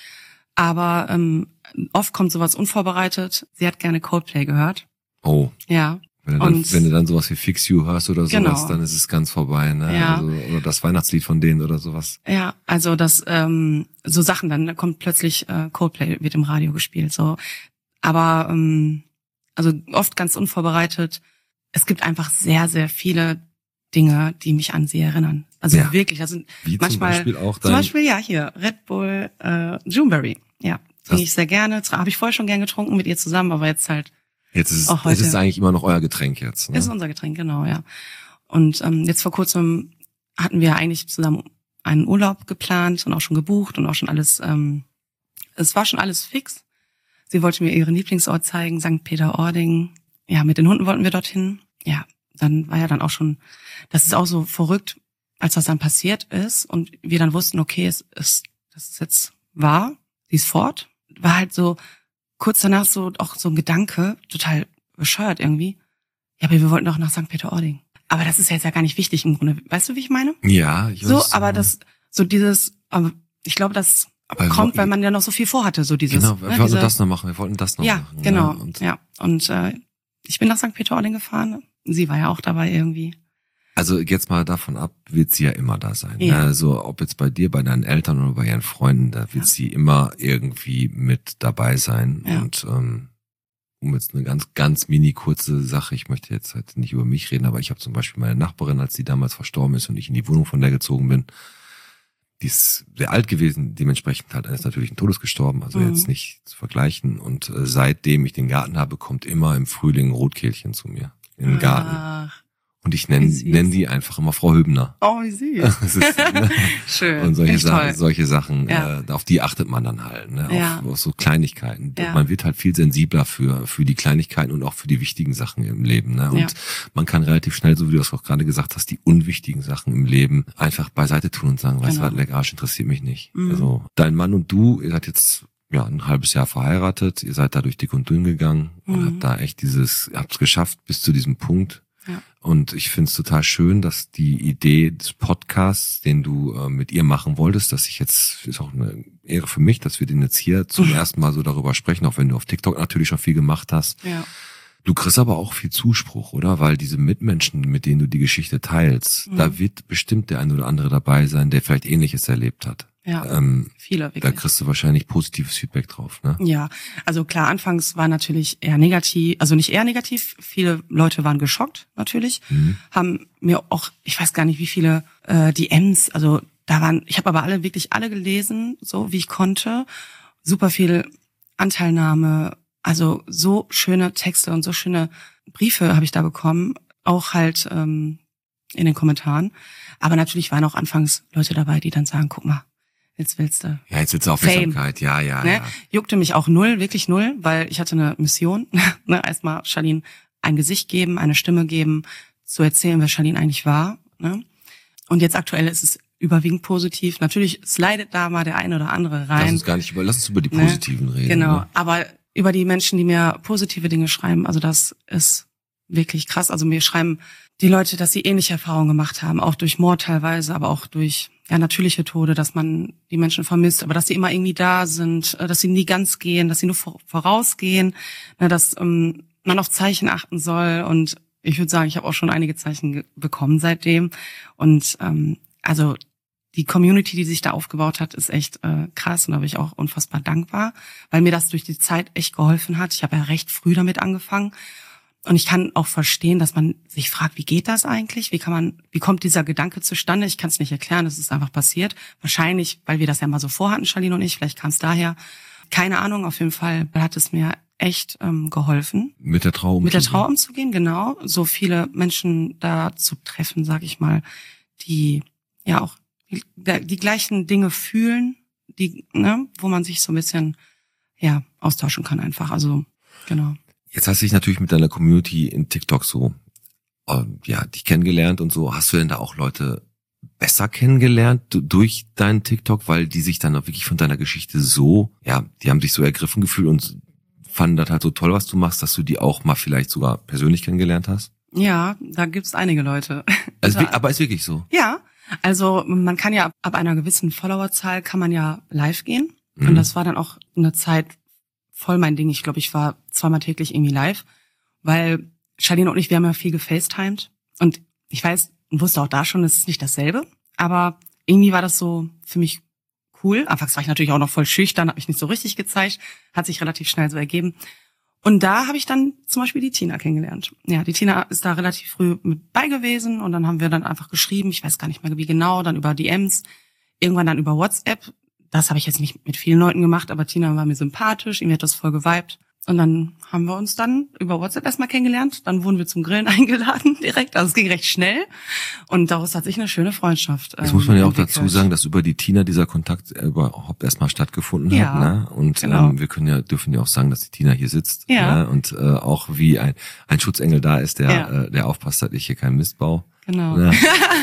Aber ähm, oft kommt sowas unvorbereitet. Sie hat gerne Coldplay gehört. Oh. Ja. Wenn du, dann, Und wenn du dann sowas wie Fix You hörst oder sowas, genau. dann ist es ganz vorbei, ne? Ja. Also, oder das Weihnachtslied von denen oder sowas. Ja, also das ähm, so Sachen dann, da kommt plötzlich äh, Coldplay wird im Radio gespielt, so. Aber ähm, also oft ganz unvorbereitet. Es gibt einfach sehr, sehr viele Dinge, die mich an sie erinnern. Also Ja. wirklich, das sind Wie manchmal, zum Beispiel auch zum dein... Beispiel ja hier Red Bull äh, Juneberry, ja, trinke ich sehr gerne. Habe ich vorher schon gern getrunken mit ihr zusammen, aber jetzt halt Jetzt ist es, auch heute. es ist eigentlich immer noch euer Getränk jetzt. Ne? ist unser Getränk, genau, ja. Und ähm, jetzt vor kurzem hatten wir eigentlich zusammen einen Urlaub geplant und auch schon gebucht und auch schon alles. Ähm, es war schon alles fix. Sie wollte mir ihren Lieblingsort zeigen, Sankt Peter-Ording. Ja, mit den Hunden wollten wir dorthin. Ja, dann war ja dann auch schon. Das ist auch so verrückt, als das dann passiert ist und wir dann wussten, okay, es ist, das ist jetzt wahr, sie ist fort. War halt so kurz danach so auch so ein Gedanke, total bescheuert irgendwie. Ja, aber wir wollten doch nach Sankt Peter-Ording. Aber das ist jetzt ja gar nicht wichtig im Grunde. Weißt du, wie ich meine? Ja, ich weiß. So, aber das, so dieses, aber ich glaube, das Aber kommt, wir- weil man ja noch so viel vorhatte, so dieses. Genau, wir ne, wollten diese, das noch machen, wir wollten das noch ja, machen. genau, Ne? Und ja. Und äh, ich bin nach Sankt Peter-Ording gefahren. Sie war ja auch dabei irgendwie. Also jetzt mal davon ab, wird sie ja immer da sein. Ja. Ne? Also ob jetzt bei dir, bei deinen Eltern oder bei ihren Freunden, da wird Ja. sie immer irgendwie mit dabei sein. Ja. Und ähm, um jetzt eine ganz, ganz mini kurze Sache, ich möchte jetzt halt nicht über mich reden, aber ich habe zum Beispiel meine Nachbarin, als die damals verstorben ist und ich in die Wohnung von der gezogen bin, die ist sehr alt gewesen, dementsprechend halt eines natürlichen Todes gestorben, also Mhm. jetzt nicht zu vergleichen. Und äh, seitdem ich den Garten habe, kommt immer im Frühling ein Rotkehlchen zu mir in den Garten. Ach, Und ich nenne wie süß. nenn die einfach immer Frau Hübner. oh, wie süß. Das ist, ne? Schön. Und solche Echt Sachen, toll. solche Sachen, Ja. äh, auf die achtet man dann halt, ne? Ja. Auf, auf so Kleinigkeiten. Ja. Man wird halt viel sensibler für für die Kleinigkeiten und auch für die wichtigen Sachen im Leben, ne? Und Ja. man kann relativ schnell, so wie du es auch gerade gesagt hast, die unwichtigen Sachen im Leben einfach beiseite tun und sagen, weißt du Genau. was, lecker Arsch interessiert mich nicht. Mhm. Also dein Mann und du, ihr seid jetzt ja ein halbes Jahr verheiratet, ihr seid da durch dick und dünn gegangen und Mhm. habt da echt dieses, ihr habt es geschafft bis zu diesem Punkt. Ja. Und ich finde es total schön, dass die Idee des Podcasts, den du äh, mit ihr machen wolltest, dass ich jetzt, ist auch eine Ehre für mich, dass wir den jetzt hier zum Mhm. ersten Mal so darüber sprechen, auch wenn du auf TikTok natürlich schon viel gemacht hast. Ja. Du kriegst aber auch viel Zuspruch, oder? Weil diese Mitmenschen, mit denen du die Geschichte teilst, Mhm. da wird bestimmt der ein oder andere dabei sein, der vielleicht Ähnliches erlebt hat. Ja. Ähm, Viele da wirklich. kriegst du wahrscheinlich positives Feedback drauf, ne? Ja, also klar, anfangs war natürlich eher negativ, also nicht eher negativ, viele Leute waren geschockt natürlich, Mhm. haben mir auch, ich weiß gar nicht wie viele äh, D Ms, also da waren, ich habe aber alle, wirklich alle gelesen, so wie ich konnte, super viel Anteilnahme, also so schöne Texte und so schöne Briefe habe ich da bekommen, auch halt ähm, in den Kommentaren, aber natürlich waren auch anfangs Leute dabei, die dann sagen, guck mal, jetzt willst du Ja, jetzt wird's Aufmerksamkeit, ja, ja, Ne? ja. Juckte mich auch null, wirklich null, weil ich hatte eine Mission. ne? Erstmal Charlene ein Gesicht geben, eine Stimme geben, zu erzählen, wer Charlene eigentlich war. Ne? Und jetzt aktuell ist es überwiegend positiv. Natürlich slidet da mal der eine oder andere Lass rein. uns gar nicht über, lass uns über die Ne? positiven reden. Genau, Ne? aber über die Menschen, die mir positive Dinge schreiben, also das ist wirklich krass. Also mir schreiben die Leute, dass sie ähnliche Erfahrungen gemacht haben, auch durch Mord teilweise, aber auch durch ja natürliche Tode, dass man die Menschen vermisst, aber dass sie immer irgendwie da sind, äh, dass sie nie ganz gehen, dass sie nur vor, vorausgehen, ne, dass ähm, man auf Zeichen achten soll. Und ich würde sagen, ich habe auch schon einige Zeichen ge- bekommen seitdem. Und ähm, also die Community, die sich da aufgebaut hat, ist echt äh, krass und da bin ich auch unfassbar dankbar, weil mir das durch die Zeit echt geholfen hat. Ich habe ja recht früh damit angefangen. Und ich kann auch verstehen, dass man sich fragt, wie geht das eigentlich? Wie kann man, wie kommt dieser Gedanke zustande? Ich kann es nicht erklären, es ist einfach passiert. Wahrscheinlich, weil wir das ja mal so vorhatten, Charlene und ich, vielleicht kam es daher. Keine Ahnung, auf jeden Fall hat es mir echt ähm, geholfen. Mit der Trauer Mit der umzugehen. Trauer umzugehen, genau. So viele Menschen da zu treffen, sag ich mal, die ja auch die, die gleichen Dinge fühlen, die, ne, wo man sich so ein bisschen, ja, austauschen kann einfach. Also, genau. Jetzt hast du dich natürlich mit deiner Community in TikTok so, äh, ja, dich kennengelernt und so. Hast du denn da auch Leute besser kennengelernt du- durch deinen TikTok, weil die sich dann auch wirklich von deiner Geschichte so, ja, die haben sich so ergriffen gefühlt und fanden das halt so toll, was du machst, dass du die auch mal vielleicht sogar persönlich kennengelernt hast? Ja, da gibt's einige Leute. Also, aber ist wirklich so? Ja, also man kann ja ab einer gewissen Followerzahl kann man ja live gehen. Mhm. Und das war dann auch eine Zeit voll mein Ding. Ich glaube, ich war zweimal täglich irgendwie live, weil Charlene und ich, wir haben ja viel gefacetimed. Und ich weiß und wusste auch da schon, es ist nicht dasselbe. Aber irgendwie war das so für mich cool. Anfangs war ich natürlich auch noch voll schüchtern, habe mich nicht so richtig gezeigt. Hat sich relativ schnell so ergeben. Und da habe ich dann zum Beispiel die Tina kennengelernt. Ja, die Tina ist da relativ früh mit bei gewesen und dann haben wir dann einfach geschrieben, ich weiß gar nicht mehr wie genau, dann über D Ms, irgendwann dann über WhatsApp. Das habe ich jetzt nicht mit vielen Leuten gemacht, aber Tina war mir sympathisch, ihm hat das voll geweibt. Und dann haben wir uns dann über WhatsApp erstmal kennengelernt. Dann wurden wir zum Grillen eingeladen direkt. Also es ging recht schnell. Und daraus hat sich eine schöne Freundschaft Das ähm, muss man ja auch entwickelt. dazu sagen, dass über die Tina dieser Kontakt überhaupt erstmal stattgefunden ja, hat. Ne? Und genau. ähm, wir können ja dürfen ja auch sagen, dass die Tina hier sitzt. Ja. Ne? Und äh, auch wie ein, ein Schutzengel da ist, der ja. äh, der aufpasst, dass ich hier keinen Mist baue. Genau. Ne?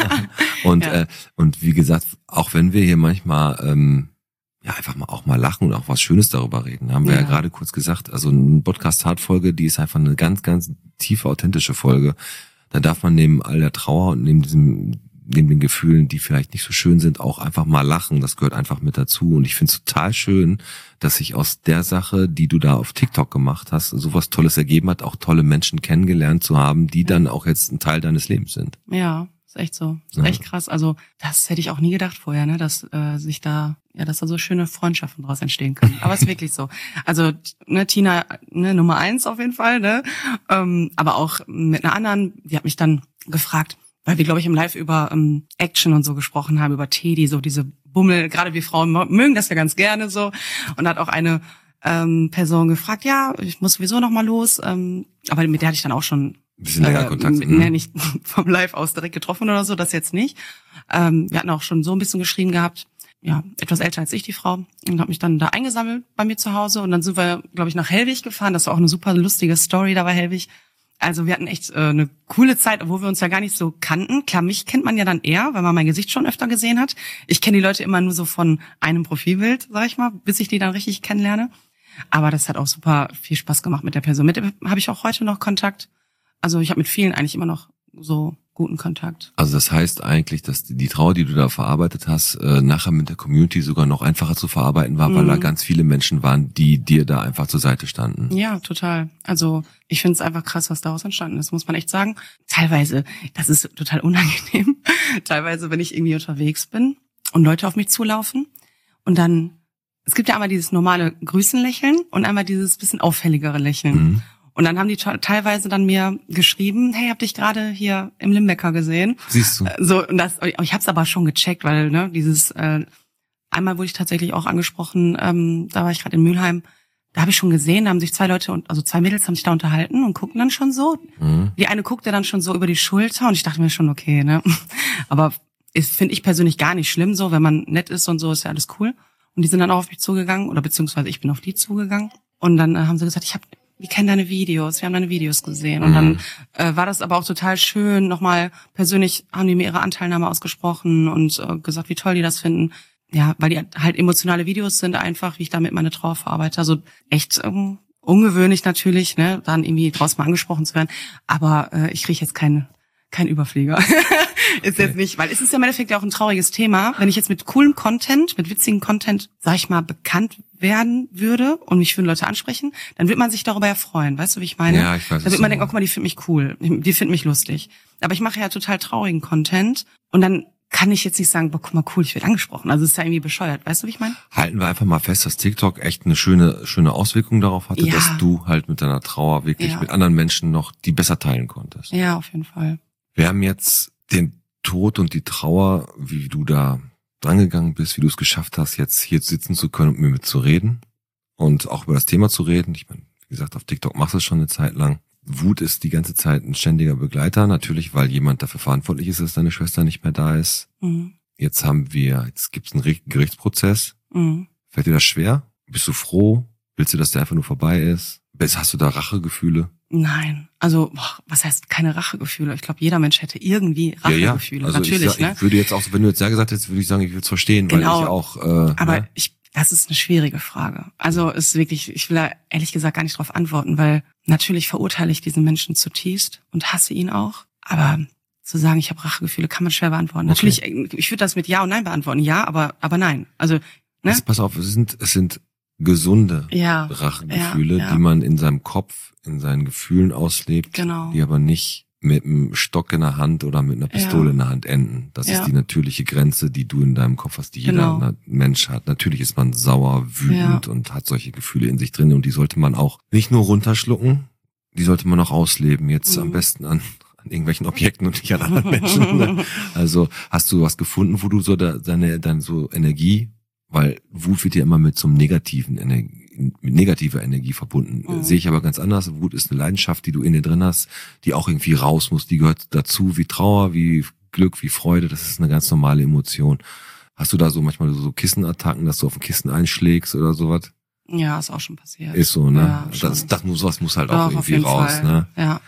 und ja. äh, und wie gesagt, auch wenn wir hier manchmal ähm, ja, einfach mal auch mal lachen und auch was Schönes darüber reden. Haben wir ja, ja gerade kurz gesagt. Also eine Podcast-Hard-Folge, die ist einfach eine ganz, ganz tiefe, authentische Folge. Da darf man neben all der Trauer und neben diesem, neben den Gefühlen, die vielleicht nicht so schön sind, auch einfach mal lachen. Das gehört einfach mit dazu. Und ich finde es total schön, dass sich aus der Sache, die du da auf TikTok gemacht hast, sowas Tolles ergeben hat, auch tolle Menschen kennengelernt zu haben, die dann auch jetzt ein Teil deines Lebens sind. Ja. Ist echt so. Ist ja. echt krass. Also das hätte ich auch nie gedacht vorher, ne, dass äh, sich da, ja, dass da so schöne Freundschaften draus entstehen können. Aber es ist wirklich so. Also ne, Tina, ne, Nummer eins auf jeden Fall, ne, ähm, aber auch mit einer anderen, die hat mich dann gefragt, weil wir, glaube ich, im Live über ähm, Action und so gesprochen haben, über Teddy, so diese Bummel. Gerade wir Frauen mögen das ja ganz gerne so. Und da hat auch eine ähm, Person gefragt, ja, ich muss sowieso noch mal los, ähm, aber mit der hatte ich dann auch schon ein bisschen länger äh, Kontakt. Ne, nicht vom Live aus direkt getroffen oder so, das jetzt nicht. Ähm, wir hatten auch schon so ein bisschen geschrieben gehabt. Ja, etwas älter als ich, die Frau. Und habe mich dann da eingesammelt bei mir zu Hause. Und dann sind wir, glaube ich, nach Hellwig gefahren. Das war auch eine super lustige Story da bei Hellwig. Also wir hatten echt äh, eine coole Zeit, obwohl wir uns ja gar nicht so kannten. Klar, mich kennt man ja dann eher, weil man mein Gesicht schon öfter gesehen hat. Ich kenne die Leute immer nur so von einem Profilbild, sag ich mal, bis ich die dann richtig kennenlerne. Aber das hat auch super viel Spaß gemacht mit der Person. Mit der habe ich auch heute noch Kontakt. Also ich habe mit vielen eigentlich immer noch so guten Kontakt. Also das heißt eigentlich, dass die, die Trauer, die du da verarbeitet hast, äh, nachher mit der Community sogar noch einfacher zu verarbeiten war, mhm. weil da ganz viele Menschen waren, die dir da einfach zur Seite standen. Ja, total. Also ich finde es einfach krass, was daraus entstanden ist, muss man echt sagen. Teilweise, das ist total unangenehm, teilweise, wenn ich irgendwie unterwegs bin und Leute auf mich zulaufen und dann, es gibt ja einmal dieses normale Grüßen-Lächeln und einmal dieses bisschen auffälligere Lächeln. Mhm. Und dann haben die teilweise dann mir geschrieben, hey, hab dich gerade hier im Limbecker gesehen. Siehst du. So, und das, ich hab's aber schon gecheckt, weil ne, dieses äh, einmal wurde ich tatsächlich auch angesprochen, ähm, da war ich gerade in Mülheim, da habe ich schon gesehen, da haben sich zwei Leute und also zwei Mädels haben sich da unterhalten und gucken dann schon so. Mhm. Die eine guckte dann schon so über die Schulter und ich dachte mir schon, okay, ne. Aber ist finde ich persönlich gar nicht schlimm so, wenn man nett ist und so, ist ja alles cool. Und die sind dann auch auf mich zugegangen oder beziehungsweise ich bin auf die zugegangen und dann äh, haben sie gesagt, ich habe wir kennen deine Videos, wir haben deine Videos gesehen. Und dann äh, war das aber auch total schön. Nochmal persönlich haben die mir ihre Anteilnahme ausgesprochen und äh, gesagt, wie toll die das finden. Ja, weil die halt emotionale Videos sind einfach, wie ich damit meine Trauer verarbeite. Also echt ähm, ungewöhnlich natürlich, ne, dann irgendwie draußen mal angesprochen zu werden. Aber äh, ich kriege jetzt keinen kein Überflieger. Ist jetzt nicht, weil es ist ja im Endeffekt ja auch ein trauriges Thema. Wenn ich jetzt mit coolem Content, mit witzigem Content, sag ich mal, bekannt werden würde und mich für Leute ansprechen, dann wird man sich darüber ja freuen. Weißt du, wie ich meine? Ja, ich weiß. Da wird man denken, oh, guck mal, die finden mich cool. Die finden mich lustig. Aber ich mache ja total traurigen Content und dann kann ich jetzt nicht sagen, boah, guck mal, cool, ich werde angesprochen. Also es ist ja irgendwie bescheuert. Weißt du, wie ich meine? Halten wir einfach mal fest, dass TikTok echt eine schöne, schöne Auswirkung darauf hatte, ja. dass du halt mit deiner Trauer wirklich ja. mit anderen Menschen noch die besser teilen konntest. Ja, auf jeden Fall. Wir haben jetzt den Tod und die Trauer, wie du da drangegangen bist, wie du es geschafft hast, jetzt hier sitzen zu können und mit mir zu reden und auch über das Thema zu reden. Ich meine, wie gesagt, auf TikTok machst du es schon eine Zeit lang. Wut ist die ganze Zeit ein ständiger Begleiter, natürlich, weil jemand dafür verantwortlich ist, dass deine Schwester nicht mehr da ist. Mhm. Jetzt haben wir, jetzt gibt's einen Gerichtsprozess. Mhm. Fällt dir das schwer? Bist du froh? Willst du, dass der einfach nur vorbei ist? Hast du da Rachegefühle? Nein, also boah, was heißt keine Rachegefühle? Ich glaube, jeder Mensch hätte irgendwie Rachegefühle. Ja, ja. Also natürlich, ich, ne? Ich würde jetzt auch, wenn du jetzt ja gesagt hättest, würde ich sagen, ich würde es verstehen, genau. Weil ich auch. Äh, Aber ne? ich, das ist eine schwierige Frage. Also ist wirklich, ich will da ehrlich gesagt gar nicht drauf antworten, weil Natürlich verurteile ich diesen Menschen zutiefst und hasse ihn auch. Aber zu sagen, ich habe Rachegefühle, kann man schwer beantworten. Okay. Natürlich, ich würde das mit Ja und Nein beantworten. Ja, aber aber nein. Also, ne? Das, pass auf, es sind, es sind gesunde ja, Rachegefühle, ja, ja. die man in seinem Kopf, in seinen Gefühlen auslebt, Genau. die aber nicht mit einem Stock in der Hand oder mit einer Pistole Ja. in der Hand enden. Das Ja. ist die natürliche Grenze, die du in deinem Kopf hast, die jeder Genau. na- Mensch hat. Natürlich ist man sauer, wütend Ja. und hat solche Gefühle in sich drin und die sollte man auch nicht nur runterschlucken, die sollte man auch ausleben. Jetzt Mhm. am besten an, an irgendwelchen Objekten und nicht an anderen Menschen. Ne? Also hast du was gefunden, wo du so da, deine, deine so Energie, weil Wut wird ja immer mit so einem negativen Energie, mit negativer Energie verbunden. Mhm. Sehe ich aber ganz anders. Wut ist eine Leidenschaft, die du in dir drin hast, die auch irgendwie raus muss. Die gehört dazu, wie Trauer, wie Glück, wie Freude. Das ist eine ganz normale Emotion. Hast du da so manchmal so Kissenattacken, dass du auf ein Kissen einschlägst oder sowas? Ja, ist auch schon passiert. Ist so, ne? Ja, schon. das, das muss, was muss halt Doch, auch auf irgendwie jeden raus, Fall. ne? Ja.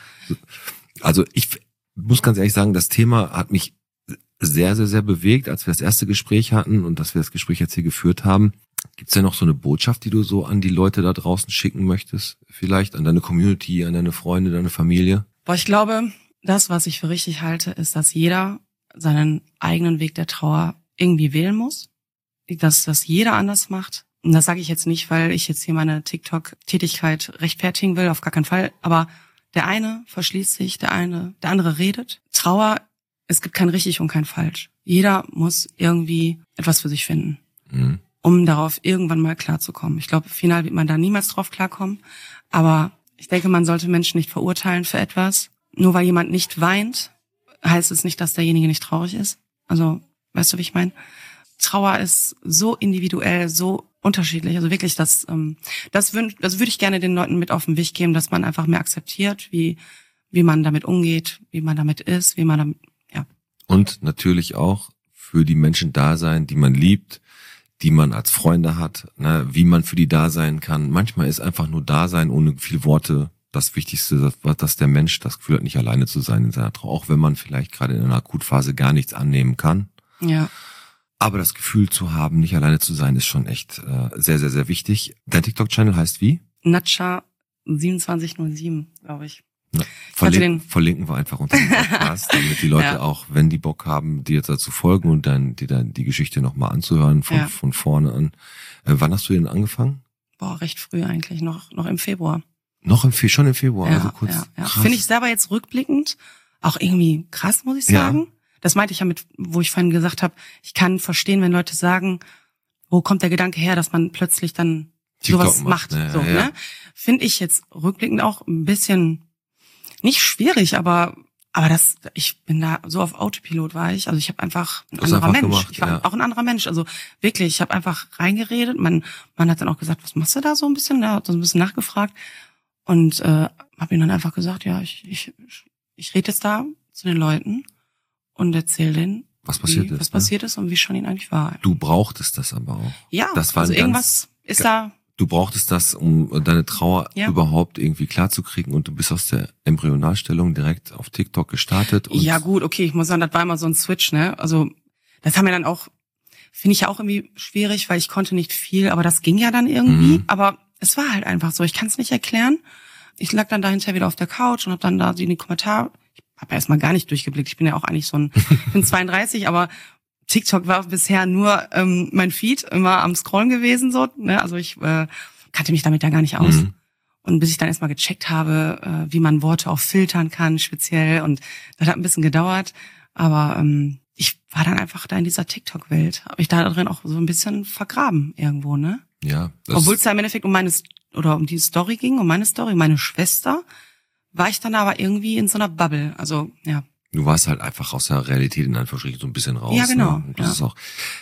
Also ich muss ganz ehrlich sagen, das Thema hat mich sehr, sehr, sehr bewegt, als wir das erste Gespräch hatten und dass wir das Gespräch jetzt hier geführt haben. Gibt's denn noch so eine Botschaft, die du so an die Leute da draußen schicken möchtest? Vielleicht an deine Community, an deine Freunde, deine Familie? Boah, ich glaube, das, was ich für richtig halte, ist, dass jeder seinen eigenen Weg der Trauer irgendwie wählen muss. Dass das jeder anders macht. Und das sage ich jetzt nicht, weil ich jetzt hier meine TikTok-Tätigkeit rechtfertigen will, auf gar keinen Fall. Aber der eine verschließt sich, der eine, der andere redet. Trauer, es gibt kein richtig und kein falsch. Jeder muss irgendwie etwas für sich finden, Mhm. um darauf irgendwann mal klarzukommen. Ich glaube, final wird man da niemals drauf klarkommen. Aber ich denke, man sollte Menschen nicht verurteilen für etwas. Nur weil jemand nicht weint, heißt es nicht, dass derjenige nicht traurig ist. Also, weißt du, wie ich meine? Trauer ist so individuell, so unterschiedlich. Also wirklich, das, ähm, das würde das würde ich gerne den Leuten mit auf den Weg geben, dass man einfach mehr akzeptiert, wie wie man damit umgeht, wie man damit ist, wie man damit, ja. Und natürlich auch für die Menschen da sein, die man liebt, die man als Freunde hat, ne, wie man für die da sein kann. Manchmal ist einfach nur da sein ohne viel Worte das Wichtigste, dass, dass der Mensch das Gefühl hat, nicht alleine zu sein in seiner Trauer, auch wenn man vielleicht gerade in einer Akutphase gar nichts annehmen kann. Ja. Aber das Gefühl zu haben, nicht alleine zu sein, ist schon echt äh, sehr, sehr, sehr wichtig. Dein TikTok-Channel heißt wie? Natscha siebenundzwanzig null sieben, glaube ich. Na, hatte verlinken, den- verlinken wir einfach unter dem Podcast, damit die Leute Ja. auch, wenn die Bock haben, dir jetzt dazu folgen und dann dir dann die Geschichte nochmal anzuhören von, Ja. von vorne an. Äh, wann hast du denn angefangen? Boah, recht früh eigentlich, noch noch im Februar. Noch im Fe- schon im Februar, Ja, also kurz. ja, ja. Krass. Finde ich selber jetzt rückblickend auch irgendwie krass, muss ich Ja. sagen. Das meinte ich ja mit, wo ich vorhin gesagt habe, ich kann verstehen, wenn Leute sagen, wo kommt der Gedanke her, dass man plötzlich dann TikTok sowas macht. macht, ne? So, Ja, ja. ne? Finde ich jetzt rückblickend auch ein bisschen nicht schwierig, aber aber das, ich bin da so auf Autopilot war ich. Also ich habe einfach ein Du hast anderer einfach Mensch. gemacht, ich war ja. auch ein anderer Mensch. Also wirklich, ich habe einfach reingeredet. Man, man hat dann auch gesagt, was machst du da so ein bisschen? Da hat so ein bisschen nachgefragt und äh, habe ihm dann einfach gesagt, ja, ich ich ich rede jetzt da zu den Leuten und erzähle denen, Was passiert wie, ist, was ne? passiert ist und wie schon ihn eigentlich war. Du brauchtest das aber auch. Ja, Das war also ein ganz- irgendwas ist da. Du brauchtest das, um deine Trauer Ja. überhaupt irgendwie klar-zu-kriegen und du bist aus der Embryonalstellung direkt auf TikTok gestartet. Und Ja gut, okay, ich muss sagen, das war immer so ein Switch, ne? Also das haben wir dann auch, finde ich ja auch irgendwie schwierig, weil ich konnte nicht viel, aber das ging ja dann irgendwie. Mhm. Aber es war halt einfach so, ich kann es nicht erklären. Ich lag dann dahinter wieder auf der Couch und habe dann da die in die Kommentare, ich habe erstmal gar nicht durchgeblickt, ich bin ja auch eigentlich so ein, ich bin zweiunddreißig, aber TikTok war bisher nur ähm, mein Feed, immer am Scrollen gewesen, so, ne? Also ich äh, kannte mich damit ja gar nicht aus. Mhm. Und bis ich dann erstmal gecheckt habe, äh, wie man Worte auch filtern kann, speziell. Und das hat ein bisschen gedauert. Aber ähm, ich war dann einfach da in dieser TikTok-Welt. Habe ich da drin auch so ein bisschen vergraben irgendwo, ne? Ja, das, Obwohl es da im Endeffekt um meine, oder um die Story ging, um meine Story, meine Schwester, war ich dann aber irgendwie in so einer Bubble. Also, ja. du warst halt einfach aus der Realität in Anführungsstrichen so ein bisschen raus. Ja, genau, Ne? Und das ja. ist auch,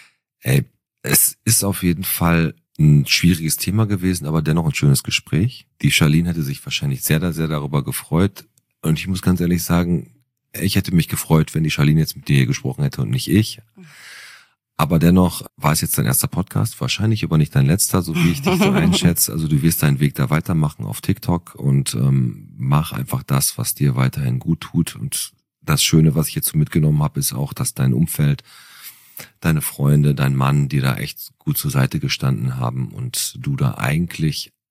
ey, es ist auf jeden Fall ein schwieriges Thema gewesen, aber dennoch ein schönes Gespräch. Die Charlene hätte sich wahrscheinlich sehr, sehr darüber gefreut. Und ich muss ganz ehrlich sagen, ich hätte mich gefreut, wenn die Charlene jetzt mit dir hier gesprochen hätte und nicht ich. Aber dennoch war es jetzt dein erster Podcast, wahrscheinlich aber nicht dein letzter, so wie ich dich so einschätze. Also du wirst deinen Weg da weitermachen auf TikTok und ähm, mach einfach das, was dir weiterhin gut tut. Und das Schöne, was ich jetzt so mitgenommen habe, ist auch, dass dein Umfeld, deine Freunde, dein Mann dir da echt gut zur Seite gestanden haben und du da eigentlich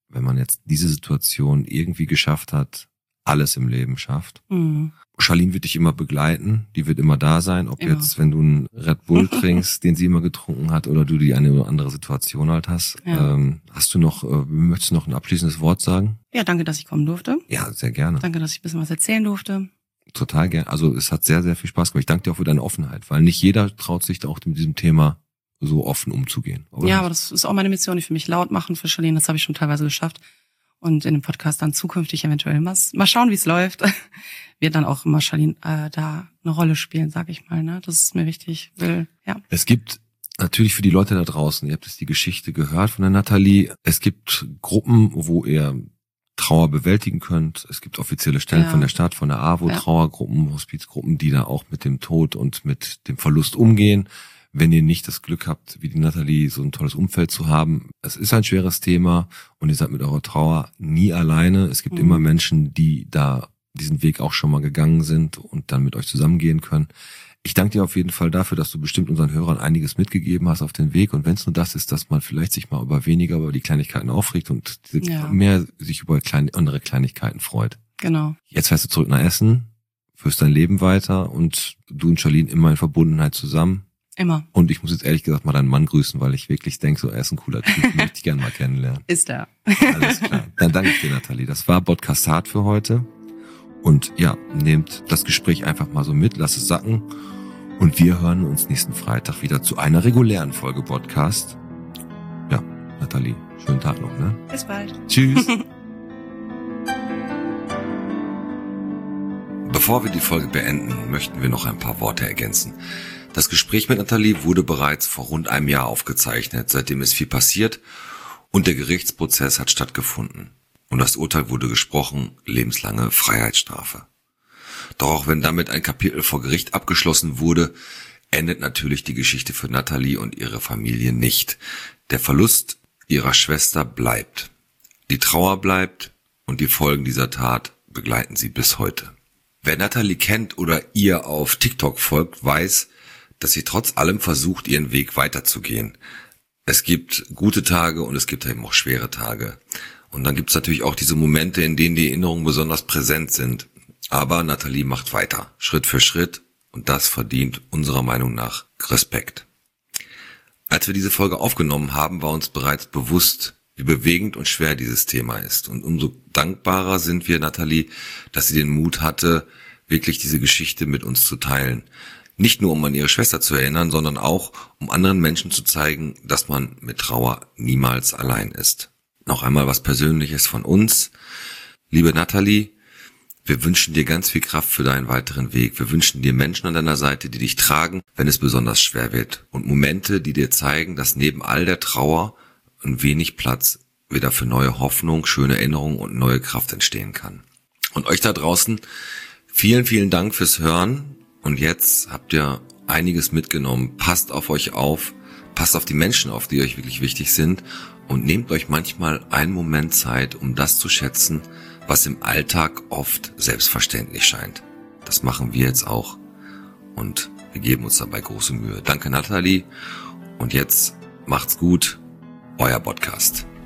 wenn man jetzt diese Situation irgendwie geschafft hat, alles im Leben schafft. Mhm. Charlene wird dich immer begleiten, die wird immer da sein, ob immer. Jetzt, wenn du einen Red Bull trinkst, den sie immer getrunken hat, oder du die eine oder andere Situation halt hast. Ja. Ähm, hast du noch, äh, möchtest du noch ein abschließendes Wort sagen? Ja, danke, dass ich kommen durfte. Ja, sehr gerne. Danke, dass ich ein bisschen was erzählen durfte. Total gerne. Also es hat sehr, sehr viel Spaß gemacht. Ich danke dir auch für deine Offenheit, weil nicht jeder traut sich da auch mit diesem Thema so offen umzugehen. Oder? Ja, aber das ist auch meine Mission. Ich will mich laut machen für Charlene. Das habe ich schon teilweise geschafft. Und in dem Podcast dann zukünftig eventuell mal, mal schauen, wie es läuft. Wird dann auch immer Charlene äh, da eine Rolle spielen, sag ich mal. Ne? Das ist mir wichtig. Will, ja. Es gibt natürlich für die Leute da draußen, ihr habt jetzt die Geschichte gehört von der Nathalie, es gibt Gruppen, wo ihr Trauer bewältigen könnt. Es gibt offizielle Stellen ja. von der Stadt, von der A W O, ja. Trauergruppen, Hospizgruppen, die da auch mit dem Tod und mit dem Verlust umgehen. Wenn ihr nicht das Glück habt, wie die Nathalie, so ein tolles Umfeld zu haben. Es ist ein schweres Thema und ihr seid mit eurer Trauer nie alleine. Es gibt mhm. immer Menschen, die da diesen Weg auch schon mal gegangen sind und dann mit euch zusammengehen können. Ich danke dir auf jeden Fall dafür, dass du bestimmt unseren Hörern einiges mitgegeben hast auf den Weg. Und wenn es nur das ist, dass man vielleicht sich mal über weniger über die Kleinigkeiten aufregt und ja. mehr sich über kleine, andere Kleinigkeiten freut. Genau. Jetzt fährst du zurück nach Essen, führst dein Leben weiter und du und Charlene immer in Verbundenheit zusammen. Immer. Und ich muss jetzt ehrlich gesagt mal deinen Mann grüßen, weil ich wirklich denke, so er ist ein cooler Typ, den möchte ich gerne mal kennenlernen. Ist er. Alles klar. Dann danke ich dir, Nathalie. Das war Podcast Hart für heute. Und ja, nehmt das Gespräch einfach mal so mit, lasst es sacken. Und wir hören uns nächsten Freitag wieder zu einer regulären Folge Podcast. Ja, Nathalie, schönen Tag noch, ne? Bis bald. Tschüss. Bevor wir die Folge beenden, möchten wir noch ein paar Worte ergänzen. Das Gespräch mit Nathalie wurde bereits vor rund einem Jahr aufgezeichnet, seitdem ist viel passiert und der Gerichtsprozess hat stattgefunden. Und das Urteil wurde gesprochen, lebenslange Freiheitsstrafe. Doch auch wenn damit ein Kapitel vor Gericht abgeschlossen wurde, endet natürlich die Geschichte für Nathalie und ihre Familie nicht. Der Verlust ihrer Schwester bleibt. Die Trauer bleibt und die Folgen dieser Tat begleiten sie bis heute. Wer Nathalie kennt oder ihr auf TikTok folgt, weiß, dass sie trotz allem versucht, ihren Weg weiterzugehen. Es gibt gute Tage und es gibt eben auch schwere Tage. Und dann gibt es natürlich auch diese Momente, in denen die Erinnerungen besonders präsent sind. Aber Nathalie macht weiter, Schritt für Schritt, und das verdient unserer Meinung nach Respekt. Als wir diese Folge aufgenommen haben, war uns bereits bewusst, wie bewegend und schwer dieses Thema ist. Und umso dankbarer sind wir, Nathalie, dass sie den Mut hatte, wirklich diese Geschichte mit uns zu teilen. Nicht nur, um an ihre Schwester zu erinnern, sondern auch, um anderen Menschen zu zeigen, dass man mit Trauer niemals allein ist. Noch einmal was Persönliches von uns. Liebe Nathalie, wir wünschen dir ganz viel Kraft für deinen weiteren Weg. Wir wünschen dir Menschen an deiner Seite, die dich tragen, wenn es besonders schwer wird. Und Momente, die dir zeigen, dass neben all der Trauer ein wenig Platz wieder für neue Hoffnung, schöne Erinnerungen und neue Kraft entstehen kann. Und euch da draußen, vielen, vielen Dank fürs Hören. Und jetzt habt ihr einiges mitgenommen. Passt auf euch auf, passt auf die Menschen auf, die euch wirklich wichtig sind und nehmt euch manchmal einen Moment Zeit, um das zu schätzen, was im Alltag oft selbstverständlich scheint. Das machen wir jetzt auch und wir geben uns dabei große Mühe. Danke, Nathalie, und jetzt macht's gut, euer Podcast.